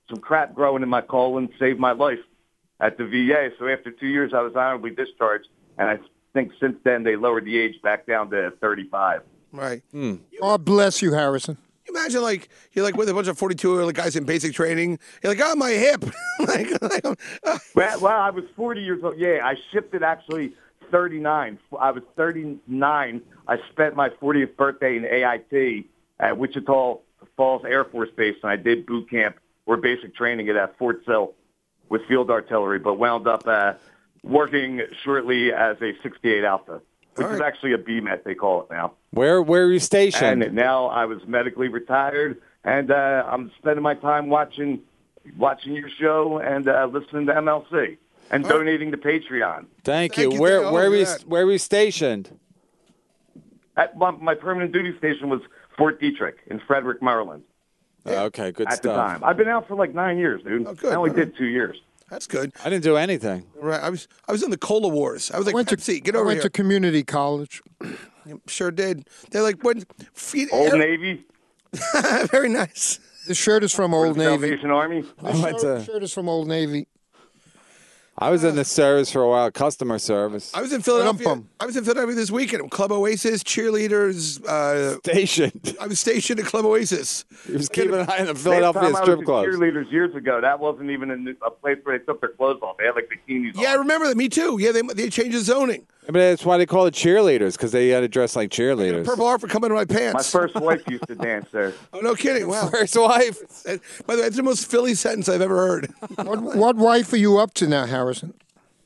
some crap growing in my colon saved my life at the VA. So after 2 years, I was honorably discharged, and I think since then they lowered the age back down to 35. Right. God bless you, Harrison. You imagine you're with a bunch of 42-year-old guys in basic training. You're like, oh, my hip. Well, I was 40 years old. Yeah, I shipped it actually 39. I was 39. I spent my 40th birthday in AIT at Wichita Falls Air Force Base, and I did boot camp or basic training at Fort Sill with field artillery, but wound up working shortly as a 68 Alpha, which is actually a BMET, they call it now. Where are you stationed? And now I was medically retired, and I'm spending my time watching your show and listening to MLC and donating to Patreon. Thank you. Where were you stationed? At my permanent duty station was Fort Detrick in Frederick, Maryland. Okay, good at stuff. the time. I've been out for like 9 years, dude. Oh, good. I only did 2 years. That's good. I didn't do anything. Right. I was in the Cola Wars. I was like, Pepsi, get over I here. went to community college. Sure did. They're like, what? Old Navy. Very nice. The shirt is from Old Navy. Salvation Army. The shirt is from Old Navy. I was in the service for a while, customer service. I was in Philadelphia. I was in Philadelphia this weekend. Club Oasis, cheerleaders. Stationed. I was stationed at Club Oasis. He was keeping an eye on the Philadelphia strip clubs. Cheerleaders years ago. That wasn't even a place where they took their clothes off. They had like bikinis on. Yeah, I remember that. Me too. Yeah, they changed the zoning. But that's why they call it cheerleaders, because they had to dress like cheerleaders. Purple Heart for coming in my pants. My first wife used to dance there. Oh, no kidding. Wow. First wife. By the way, it's the most Philly sentence I've ever heard. What wife are you up to now, Harrison?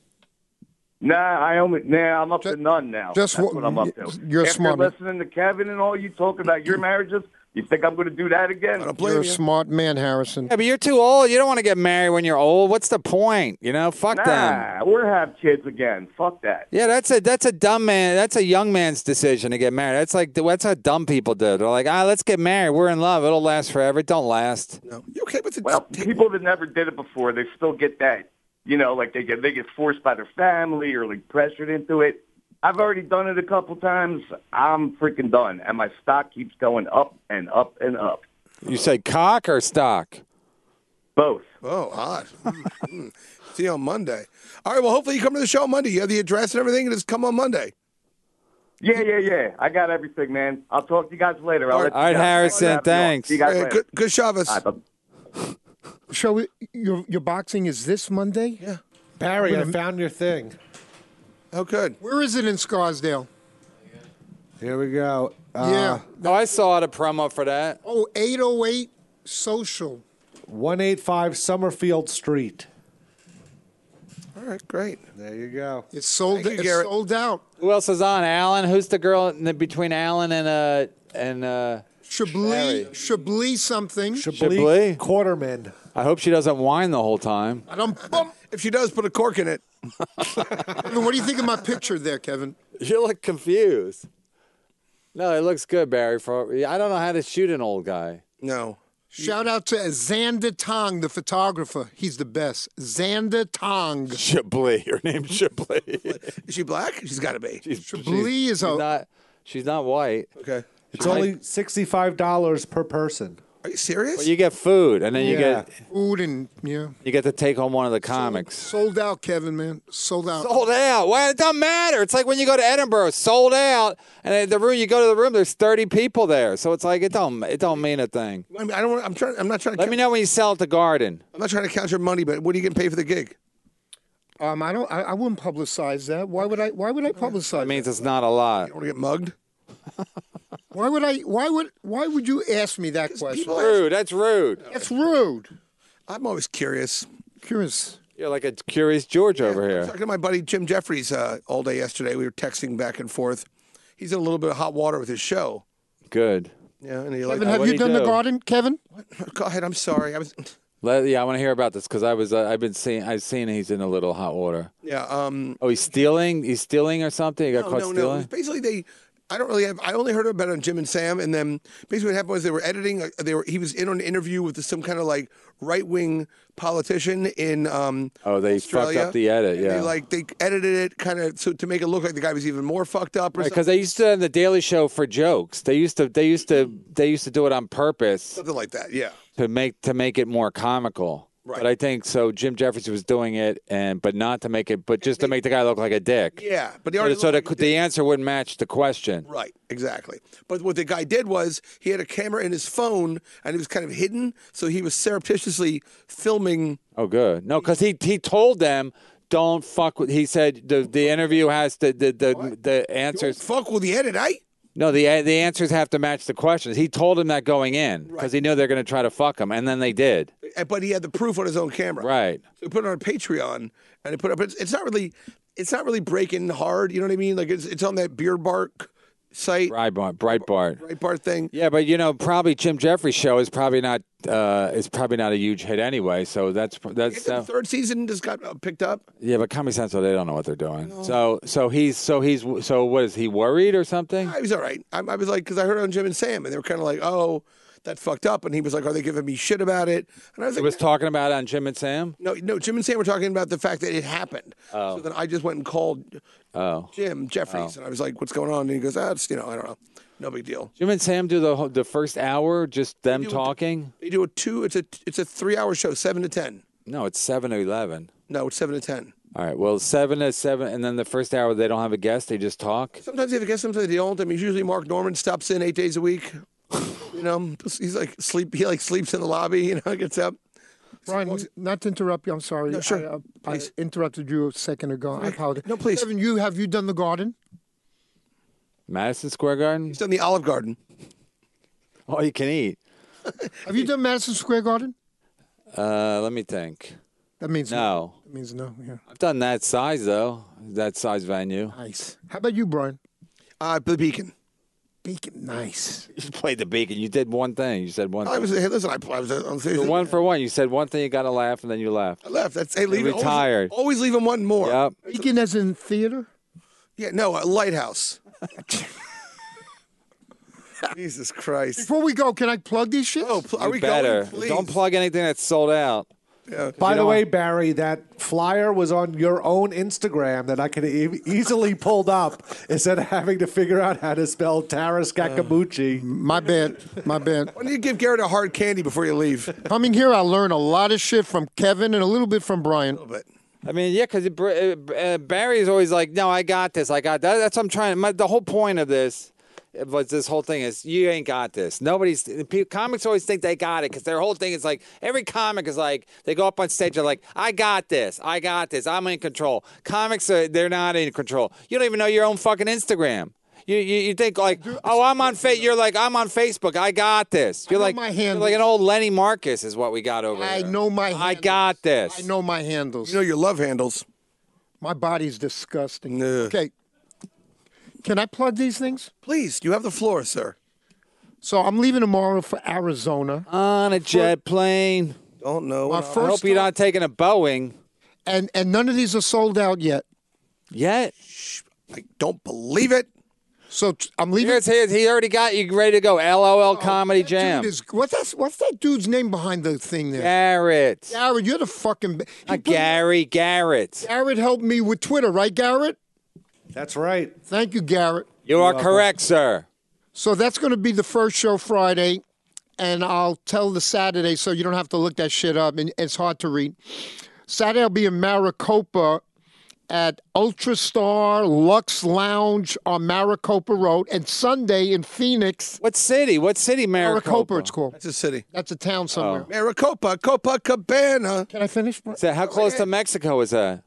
I'm up to none now. Just That's what I'm up to. You're After smart. listening to Kevin and all you talking about your marriages, you think I'm going to do that again? You're a smart man, Harrison. Yeah, but you're too old. You don't want to get married when you're old. What's the point? Fuck them. We'll have kids again. Fuck that. Yeah, that's a dumb man. That's a young man's decision to get married. That's how dumb people do. They're like, let's get married. We're in love. It'll last forever. It don't last. No, you okay with it? Well, people that never did it before, they still get that. Like they get forced by their family or like pressured into it. I've already done it a couple times. I'm freaking done, and my stock keeps going up and up and up. You say cock or stock? Both. Oh, hot. See you on Monday. All right, well, hopefully you come to the show on Monday. You have the address and everything, and just come on Monday. Yeah. I got everything, man. I'll talk to you guys later. All right, Harrison, thanks. See you guys later. Good Shabbos. So your boxing is this Monday? Yeah. Barry, I found your thing. Oh, good. Where is it in Scarsdale? Here we go. Yeah. I saw the promo for that. 808 Social. 185 Summerfield Street. All right, great. There you go. It's sold. Thank you, It's Garrett. sold out. Who else is on? Alan? Who's the girl between Alan and Chablis something. Chablis? Quarterman. I hope she doesn't whine the whole time. If she does, put a cork in it. What do you think of my picture there, Kevin? You look confused. No, it looks good, Barry. I don't know how to shoot an old guy. No. Shout out to Xander Tong, the photographer. He's the best. Xander Tong. Chablis. Her name's Chablis. Is she black? She's got to be. Chablis is she's not white. Okay. It's only $65 per person. Are you serious? Well, you get food, and then you get food, and you get to take home one of the comics. Sold out, Kevin, man. Sold out. Sold out. Well, it doesn't matter. It's like when you go to Edinburgh, sold out, and the room you go to the room, there's 30 people there. So it's like it don't mean a thing. I mean, I'm not trying to. Let me know when you sell at the Garden. I'm not trying to count your money, but what are you getting paid for the gig? I wouldn't publicize that. Why would I publicize that? That means it's not a lot. You want to get mugged? Why would you ask me that question? Rude. That's rude. That's rude. I'm always curious. You're like a curious George over I was here. talking to my buddy Jim Jeffries all day yesterday. We were texting back and forth. He's in a little bit of hot water with his show. Good. Yeah, and Kevin, have you done the Garden, Kevin? Go ahead. I'm sorry. I want to hear about this because I've seen he's in a little hot water. Yeah. Oh, he's stealing. He's stealing or something. He got caught stealing. Basically, I don't really have. I only heard about it on Jim and Sam, and then basically what happened was they were editing. He was in on an interview with some kind of like right wing politician in. They Australia, fucked up the edit. and Yeah, they edited it kind of to make it look like the guy was even more fucked up. because they used to have the Daily Show for jokes. They used to do it on purpose something like that. Yeah. to make it more comical. Right. But I think so. Jim Jeffries was doing it, but not to make it, but just to make the guy look like a dick. Yeah, but So the answer wouldn't match the question. Right, exactly. But what the guy did was he had a camera in his phone and he was kind of hidden, so he was surreptitiously filming. Oh, good. No, because he told them don't fuck with. He said the interview has the answers. Don't fuck with the edit, eh? No, the answers have to match the questions. He told him that going in because he knew they're going to try to fuck him, and then they did. But he had the proof on his own camera. Right. So he put it on Patreon and he put up. It's not really breaking hard. You know what I mean? Like it's on that Beer Bark site. Breitbart thing. Yeah, but probably Jim Jeffries' show is probably not a huge hit anyway. So that's The third season just got picked up. yeah. But Comedy Central, they don't know what they're doing. So what is he worried or something? I was all right. I was like, because I heard it on Jim and Sam, and they were kind of like, "Oh, that fucked up," and he was like, "Are they giving me shit about it?" And I was He like, was talking about it on Jim and Sam. No, Jim and Sam were talking about the fact that it happened. So then I just went and called Jim Jeffries, and I was like, "What's going on?" And he goes, it's I don't know, no big deal. Jim and Sam do the first hour, just them talking. They do it's a 3-hour show, 7 to 10. No, it's 7 to 11. No, it's 7 to 10. All right. Well, 7 to 7, and then the first hour they don't have a guest; they just talk. Sometimes they have a guest, sometimes they don't. I mean, usually Mark Norman stops in 8 days a week. He's like sleep. He like sleeps in the lobby. Gets up. Brian, not to interrupt you. I'm sorry. No, sure. I interrupted you a second ago. I apologize. No, please. Kevin, have you done the garden? Madison Square Garden. He's done the Olive Garden. All you can eat. Have you done Madison Square Garden? Let me think. That means No. That means no. Yeah. I've done that size though. That size venue. Nice. How about you, Brian? The Beacon. Beacon. Nice. You played the Beacon. You did one thing. You said one thing. I was. Hey, listen. I was on stage. One for one. You said one thing. You got to laugh, and then you left. I left. That's leave You're it. retired. Always leave him one more. Yep. Beacon as in theater? Yeah. No, a lighthouse. Jesus Christ. Before we go, can I plug these shit? Oh, are You we better. going? Please. Don't plug anything that's sold out. Yeah. By the way, Barry, that flyer was on your own Instagram that I could easily pulled up instead of having to figure out how to spell Taras Kakabuchi. My bad. My bad. Why don't you give Garrett a hard candy before you leave? Coming here, I'll learn a lot of shit from Kevin and a little bit from Brian. A little bit. I mean, yeah, because Barry's always like, "No, I got this. I got that." That's what I'm trying. The whole point of this was this whole thing is you ain't got this. Comics always think they got it because their whole thing is like every comic is like they go up on stage they're like, I got this, I'm in control. Comics they're not in control. You don't even know your own fucking Instagram. You think like, oh, you're like, I'm on Facebook. I got this. You're like my you're handles. like an old Lenny Marcus is what we got over I here. know my handles. I got this. I know my handles. You know your love handles. My body's disgusting. Ugh. Okay. Can I plug these things? Please, you have the floor, sir. So I'm leaving tomorrow for Arizona. On a jet plane. Don't know. My I first hope you're not taking a Boeing. and none of these are sold out yet. Yet? I don't believe it. So I'm leaving. He already got you ready to go. LOL Comedy Jam. What's that dude's name behind the thing there? Garrett. Garrett, you're the fucking. Garrett. Garrett helped me with Twitter, right, Garrett? That's right. Thank you, Garrett. You are correct, sir. So that's going to be the first show Friday, and I'll tell the Saturday so you don't have to look that shit up, and it's hard to read. Saturday I'll be in Maricopa at Ultra Star Lux Lounge on Maricopa Road, and Sunday in Phoenix. What city, Maricopa? It's called. That's a city. That's a town somewhere. Maricopa, Copacabana. Can I finish? So how close to Mexico is that?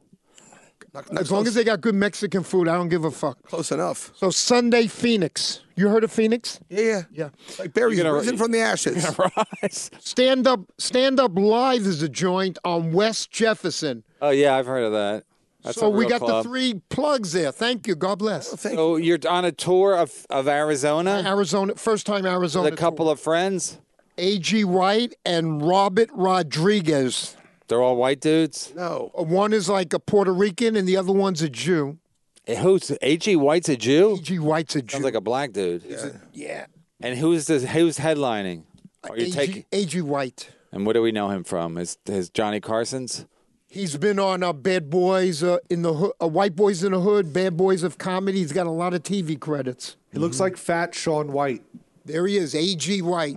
As long as they got good Mexican food, I don't give a fuck. Close enough. So Sunday, Phoenix. You heard of Phoenix? Yeah. Like Barry's risen from the ashes. Right. Stand up Live is a joint on West Jefferson. Oh, yeah, I've heard of that. That's So a we real got club. the 3 plugs there. Thank you. God bless. So you're on a tour of Arizona Arizona, first time Arizona. with a couple of friends? A.G. White and Robert Rodriguez. They're all white dudes? No. One is like a Puerto Rican and the other one's a Jew. Who's A.G. White's a Jew? A.G. White's a Jew. Sounds like a black dude. Yeah. And who's headlining? Are you taking? A.G. White. And what do we know him from? His Johnny Carson's? He's been on Bad Boys in the Hood, White Boys in the Hood, Bad Boys of Comedy. He's got a lot of TV credits. He looks like fat Sean White. There he is, A.G. White.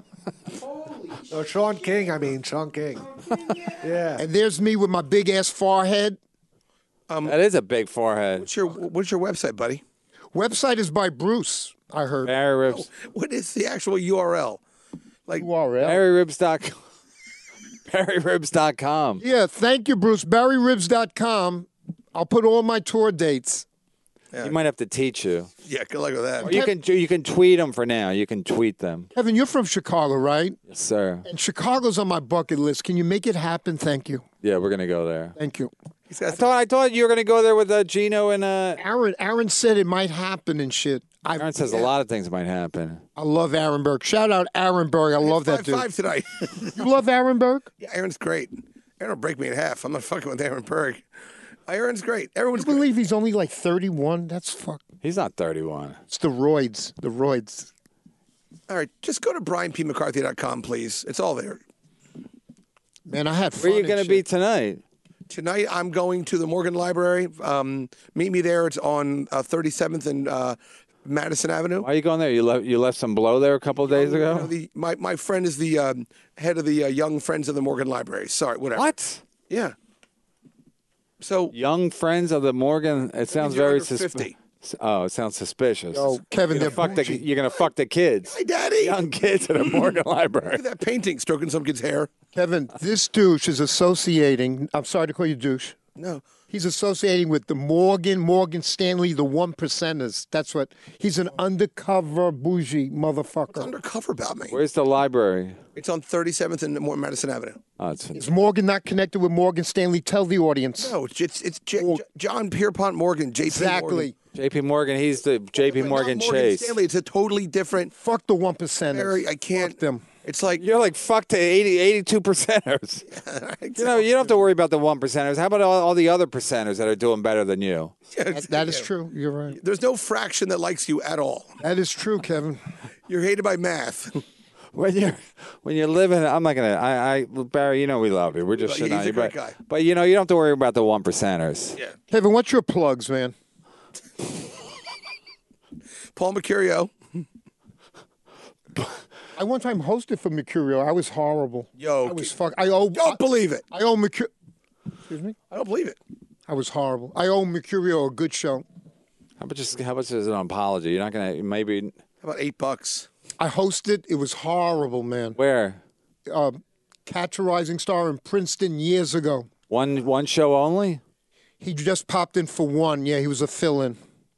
Sean King, Sean King. Yeah. And there's me with my big ass forehead. That is a big forehead. What's your website, buddy? Website is by Bruce, I heard. Barry Ribs. What is the actual URL? Like URL. BarryRibs.com. BarryRibs.com. Yeah, thank you, Bruce. BarryRibs.com. I'll put all my tour dates. He might have to teach you. Yeah, good luck with that. Or you can tweet them for now. You can tweet them. Kevin, you're from Chicago, right? Yes, sir. And Chicago's on my bucket list. Can you make it happen? Thank you. Yeah, we're gonna go there. Thank you. I thought you were gonna go there with Gino and Aaron said it might happen and shit. Aaron says a lot of things might happen. I love Aaron Berg. Shout out Aaron Berg. I love that dude. 5-5 tonight. You love Aaron Berg? Yeah, Aaron's great. Aaron will break me in half. I'm not fucking with Aaron Berg. Aaron's great. Everyone's I believe he's only like 31. That's fuck. He's not 31. It's the roids. The roids. All right, just go to BrianPMcCarthy.com, please. It's all there. Man, I had fun. Where are you going to be tonight? Tonight, I'm going to the Morgan Library. Meet me there. It's on 37th and Madison Avenue. Why are you going there? You left some blow there a couple of days ago? My friend is the head of the Young Friends of the Morgan Library. Sorry, whatever. What? Yeah. So Young Friends of the Morgan. It sounds you're very under 50. Oh, it sounds suspicious. Yo, Kevin, you're they're going to fuck the kids. Hi, Daddy. Young kids at a Morgan Library. Look at that painting stroking some kid's hair. Kevin, this douche is associating. I'm sorry to call you douche. No. He's associating with the Morgan Stanley, the one percenters. That's what. He's an undercover bougie motherfucker. What's undercover about me? Where's the library? It's on 37th and Madison Avenue. Oh, it's Is Morgan not connected with Morgan Stanley? Tell the audience. No, it's John Pierpont Morgan, JP Exactly. Morgan. J.P. Morgan. He's the J.P. But Morgan not Morgan Chase. Stanley. It's a totally different. Fuck the one percenters. I can't. Fuck them. It's like You're like fuck the 82 percenters. You know, you don't have to worry about the 1 percenters. How about all the other percenters that are doing better than you? That is true. You're right. There's no fraction that likes you at all. That is true, Kevin. You're hated by math. When you're living, I'm not gonna. Barry, you know we love you. We're just He's shitting on a you, great guy. but you know you don't have to worry about the 1 percenters. Yeah. Kevin, what's your plugs, man? Paul Mercurio. I one time hosted for Mercurio. I was horrible. Yo, I was fuck. Don't believe it. I owe Mercurio. Excuse me. I don't believe it. I was horrible. I owe Mercurio a good show. How about just an apology? You're not gonna maybe How about $8? I hosted. It was horrible, man. where Catch a Rising Star in Princeton years ago. one show only. He just popped in for one. Yeah, he was a fill-in.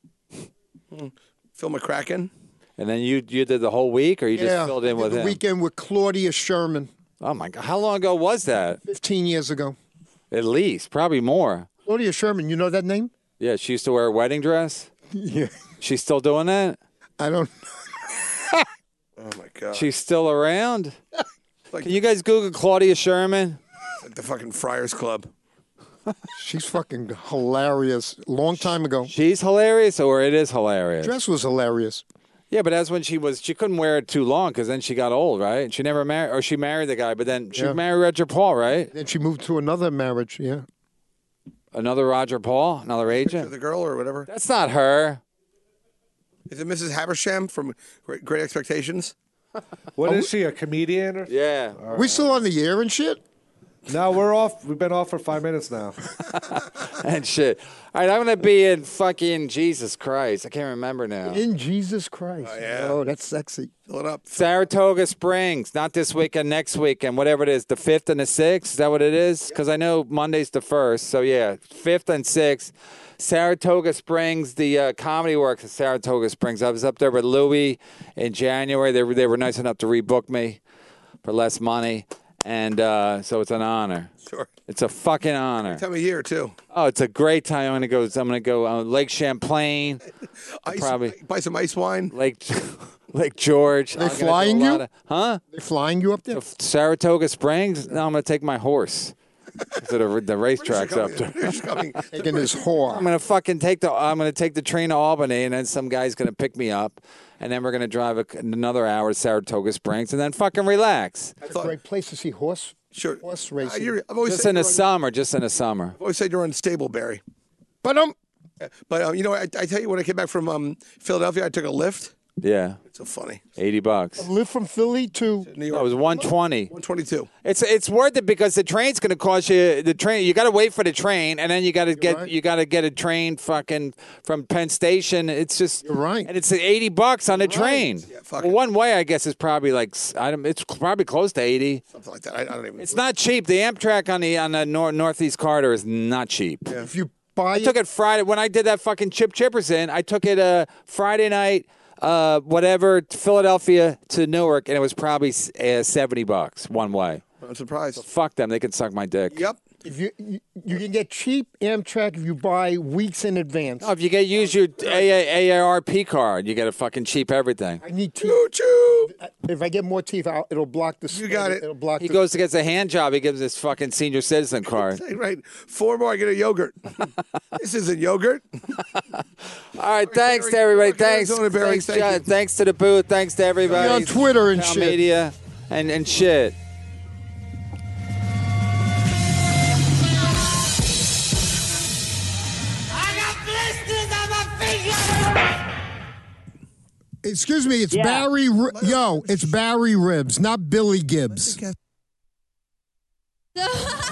Phil McCracken. And then you did the whole week, or you just filled in I did with the him? weekend with Claudia Sherman Oh my God! How long ago was that? 15 years ago. At least, probably more. Claudia Sherman, you know that name? Yeah, she used to wear a wedding dress. Yeah. She's still doing that. I don't. Oh my God. She's still around. Like- Can you guys Google Claudia Sherman? Like the fucking Friars Club. She's fucking hilarious. Long time ago. She's hilarious, or it is hilarious. Dress was hilarious. Yeah, but that's when she couldn't wear it too long because then she got old, right? She never married, or she married the guy, but then she married Roger Paul, right? Then she moved to another marriage. Yeah. Another Roger Paul, another agent. The girl or whatever. That's not her. Is it Mrs. Habersham from Great Expectations? What is she, a comedian? Or? Yeah. We still on the air and shit? No, we're off. We've been off for 5 minutes now. And shit. All right, I'm going to be in fucking Jesus Christ. I can't remember now. In Jesus Christ. Oh, yeah. Oh, that's sexy. Fill it up. Saratoga Springs, not this weekend, next weekend, whatever it is, the 5th and the 6th. Is that what it is? Because I know Monday's the 1st. So, yeah, 5th and 6th. Saratoga Springs, the Comedy Works at Saratoga Springs. I was up there with Louie in January. They were nice enough to rebook me for less money. And so it's an honor. Sure. It's a fucking honor. Time of year too. Oh, it's a great time. I'm gonna go Lake Champlain. Probably buy some ice wine. Lake George. They flying you? Huh? They flying you up there? Saratoga Springs? No, I'm gonna take my horse. So the racetrack's up Coming. there. She's coming. Taking his whore. I'm gonna fucking take the train to Albany, and then some guy's gonna pick me up, and then we're gonna drive another hour to Saratoga Springs, and then fucking relax. That's a great place to see horse racing. I've always Just said in the you're summer, just in the summer. I've always said you're unstable, Barry. But you know, I tell you, when I came back from Philadelphia, I took a lift. Yeah, It's so funny. $80. live from Philly to New No, York. it was 120. 122. It's worth it because the train's going to cost you the train. You got to wait for the train, and then you got to get a train fucking from Penn Station. It's just You're right. and it's $80 on the train. Yeah, fuck Well, it. one way I guess is probably like it's probably close to 80. Something like that. I don't even. It's not cheap. The Amtrak on the northeast corridor is not cheap. if you buy I took it Friday when I did that fucking Chip Chipperson. I took it Friday night. Philadelphia to Newark, and it was probably $70 one way. I'm surprised. Fuck them; they can suck my dick. Yep. If you can get cheap Amtrak if you buy weeks in advance. Oh, if you use your AARP card, you get a fucking cheap everything. I need teeth. Choo-choo. If I get more teeth, it'll block the. You got it. It'll block. He goes to get a hand job. He gives his fucking senior citizen card. Right. 4 more, I get a yogurt. This isn't yogurt. All right, thanks to everybody. Thanks, Arizona, Barry. thanks, Thank John. you. Thanks to the booth. Thanks to everybody on Twitter and social shit. media and shit. Excuse me, it's Yeah. Barry. It's Barry Ribs, not Billy Gibbs.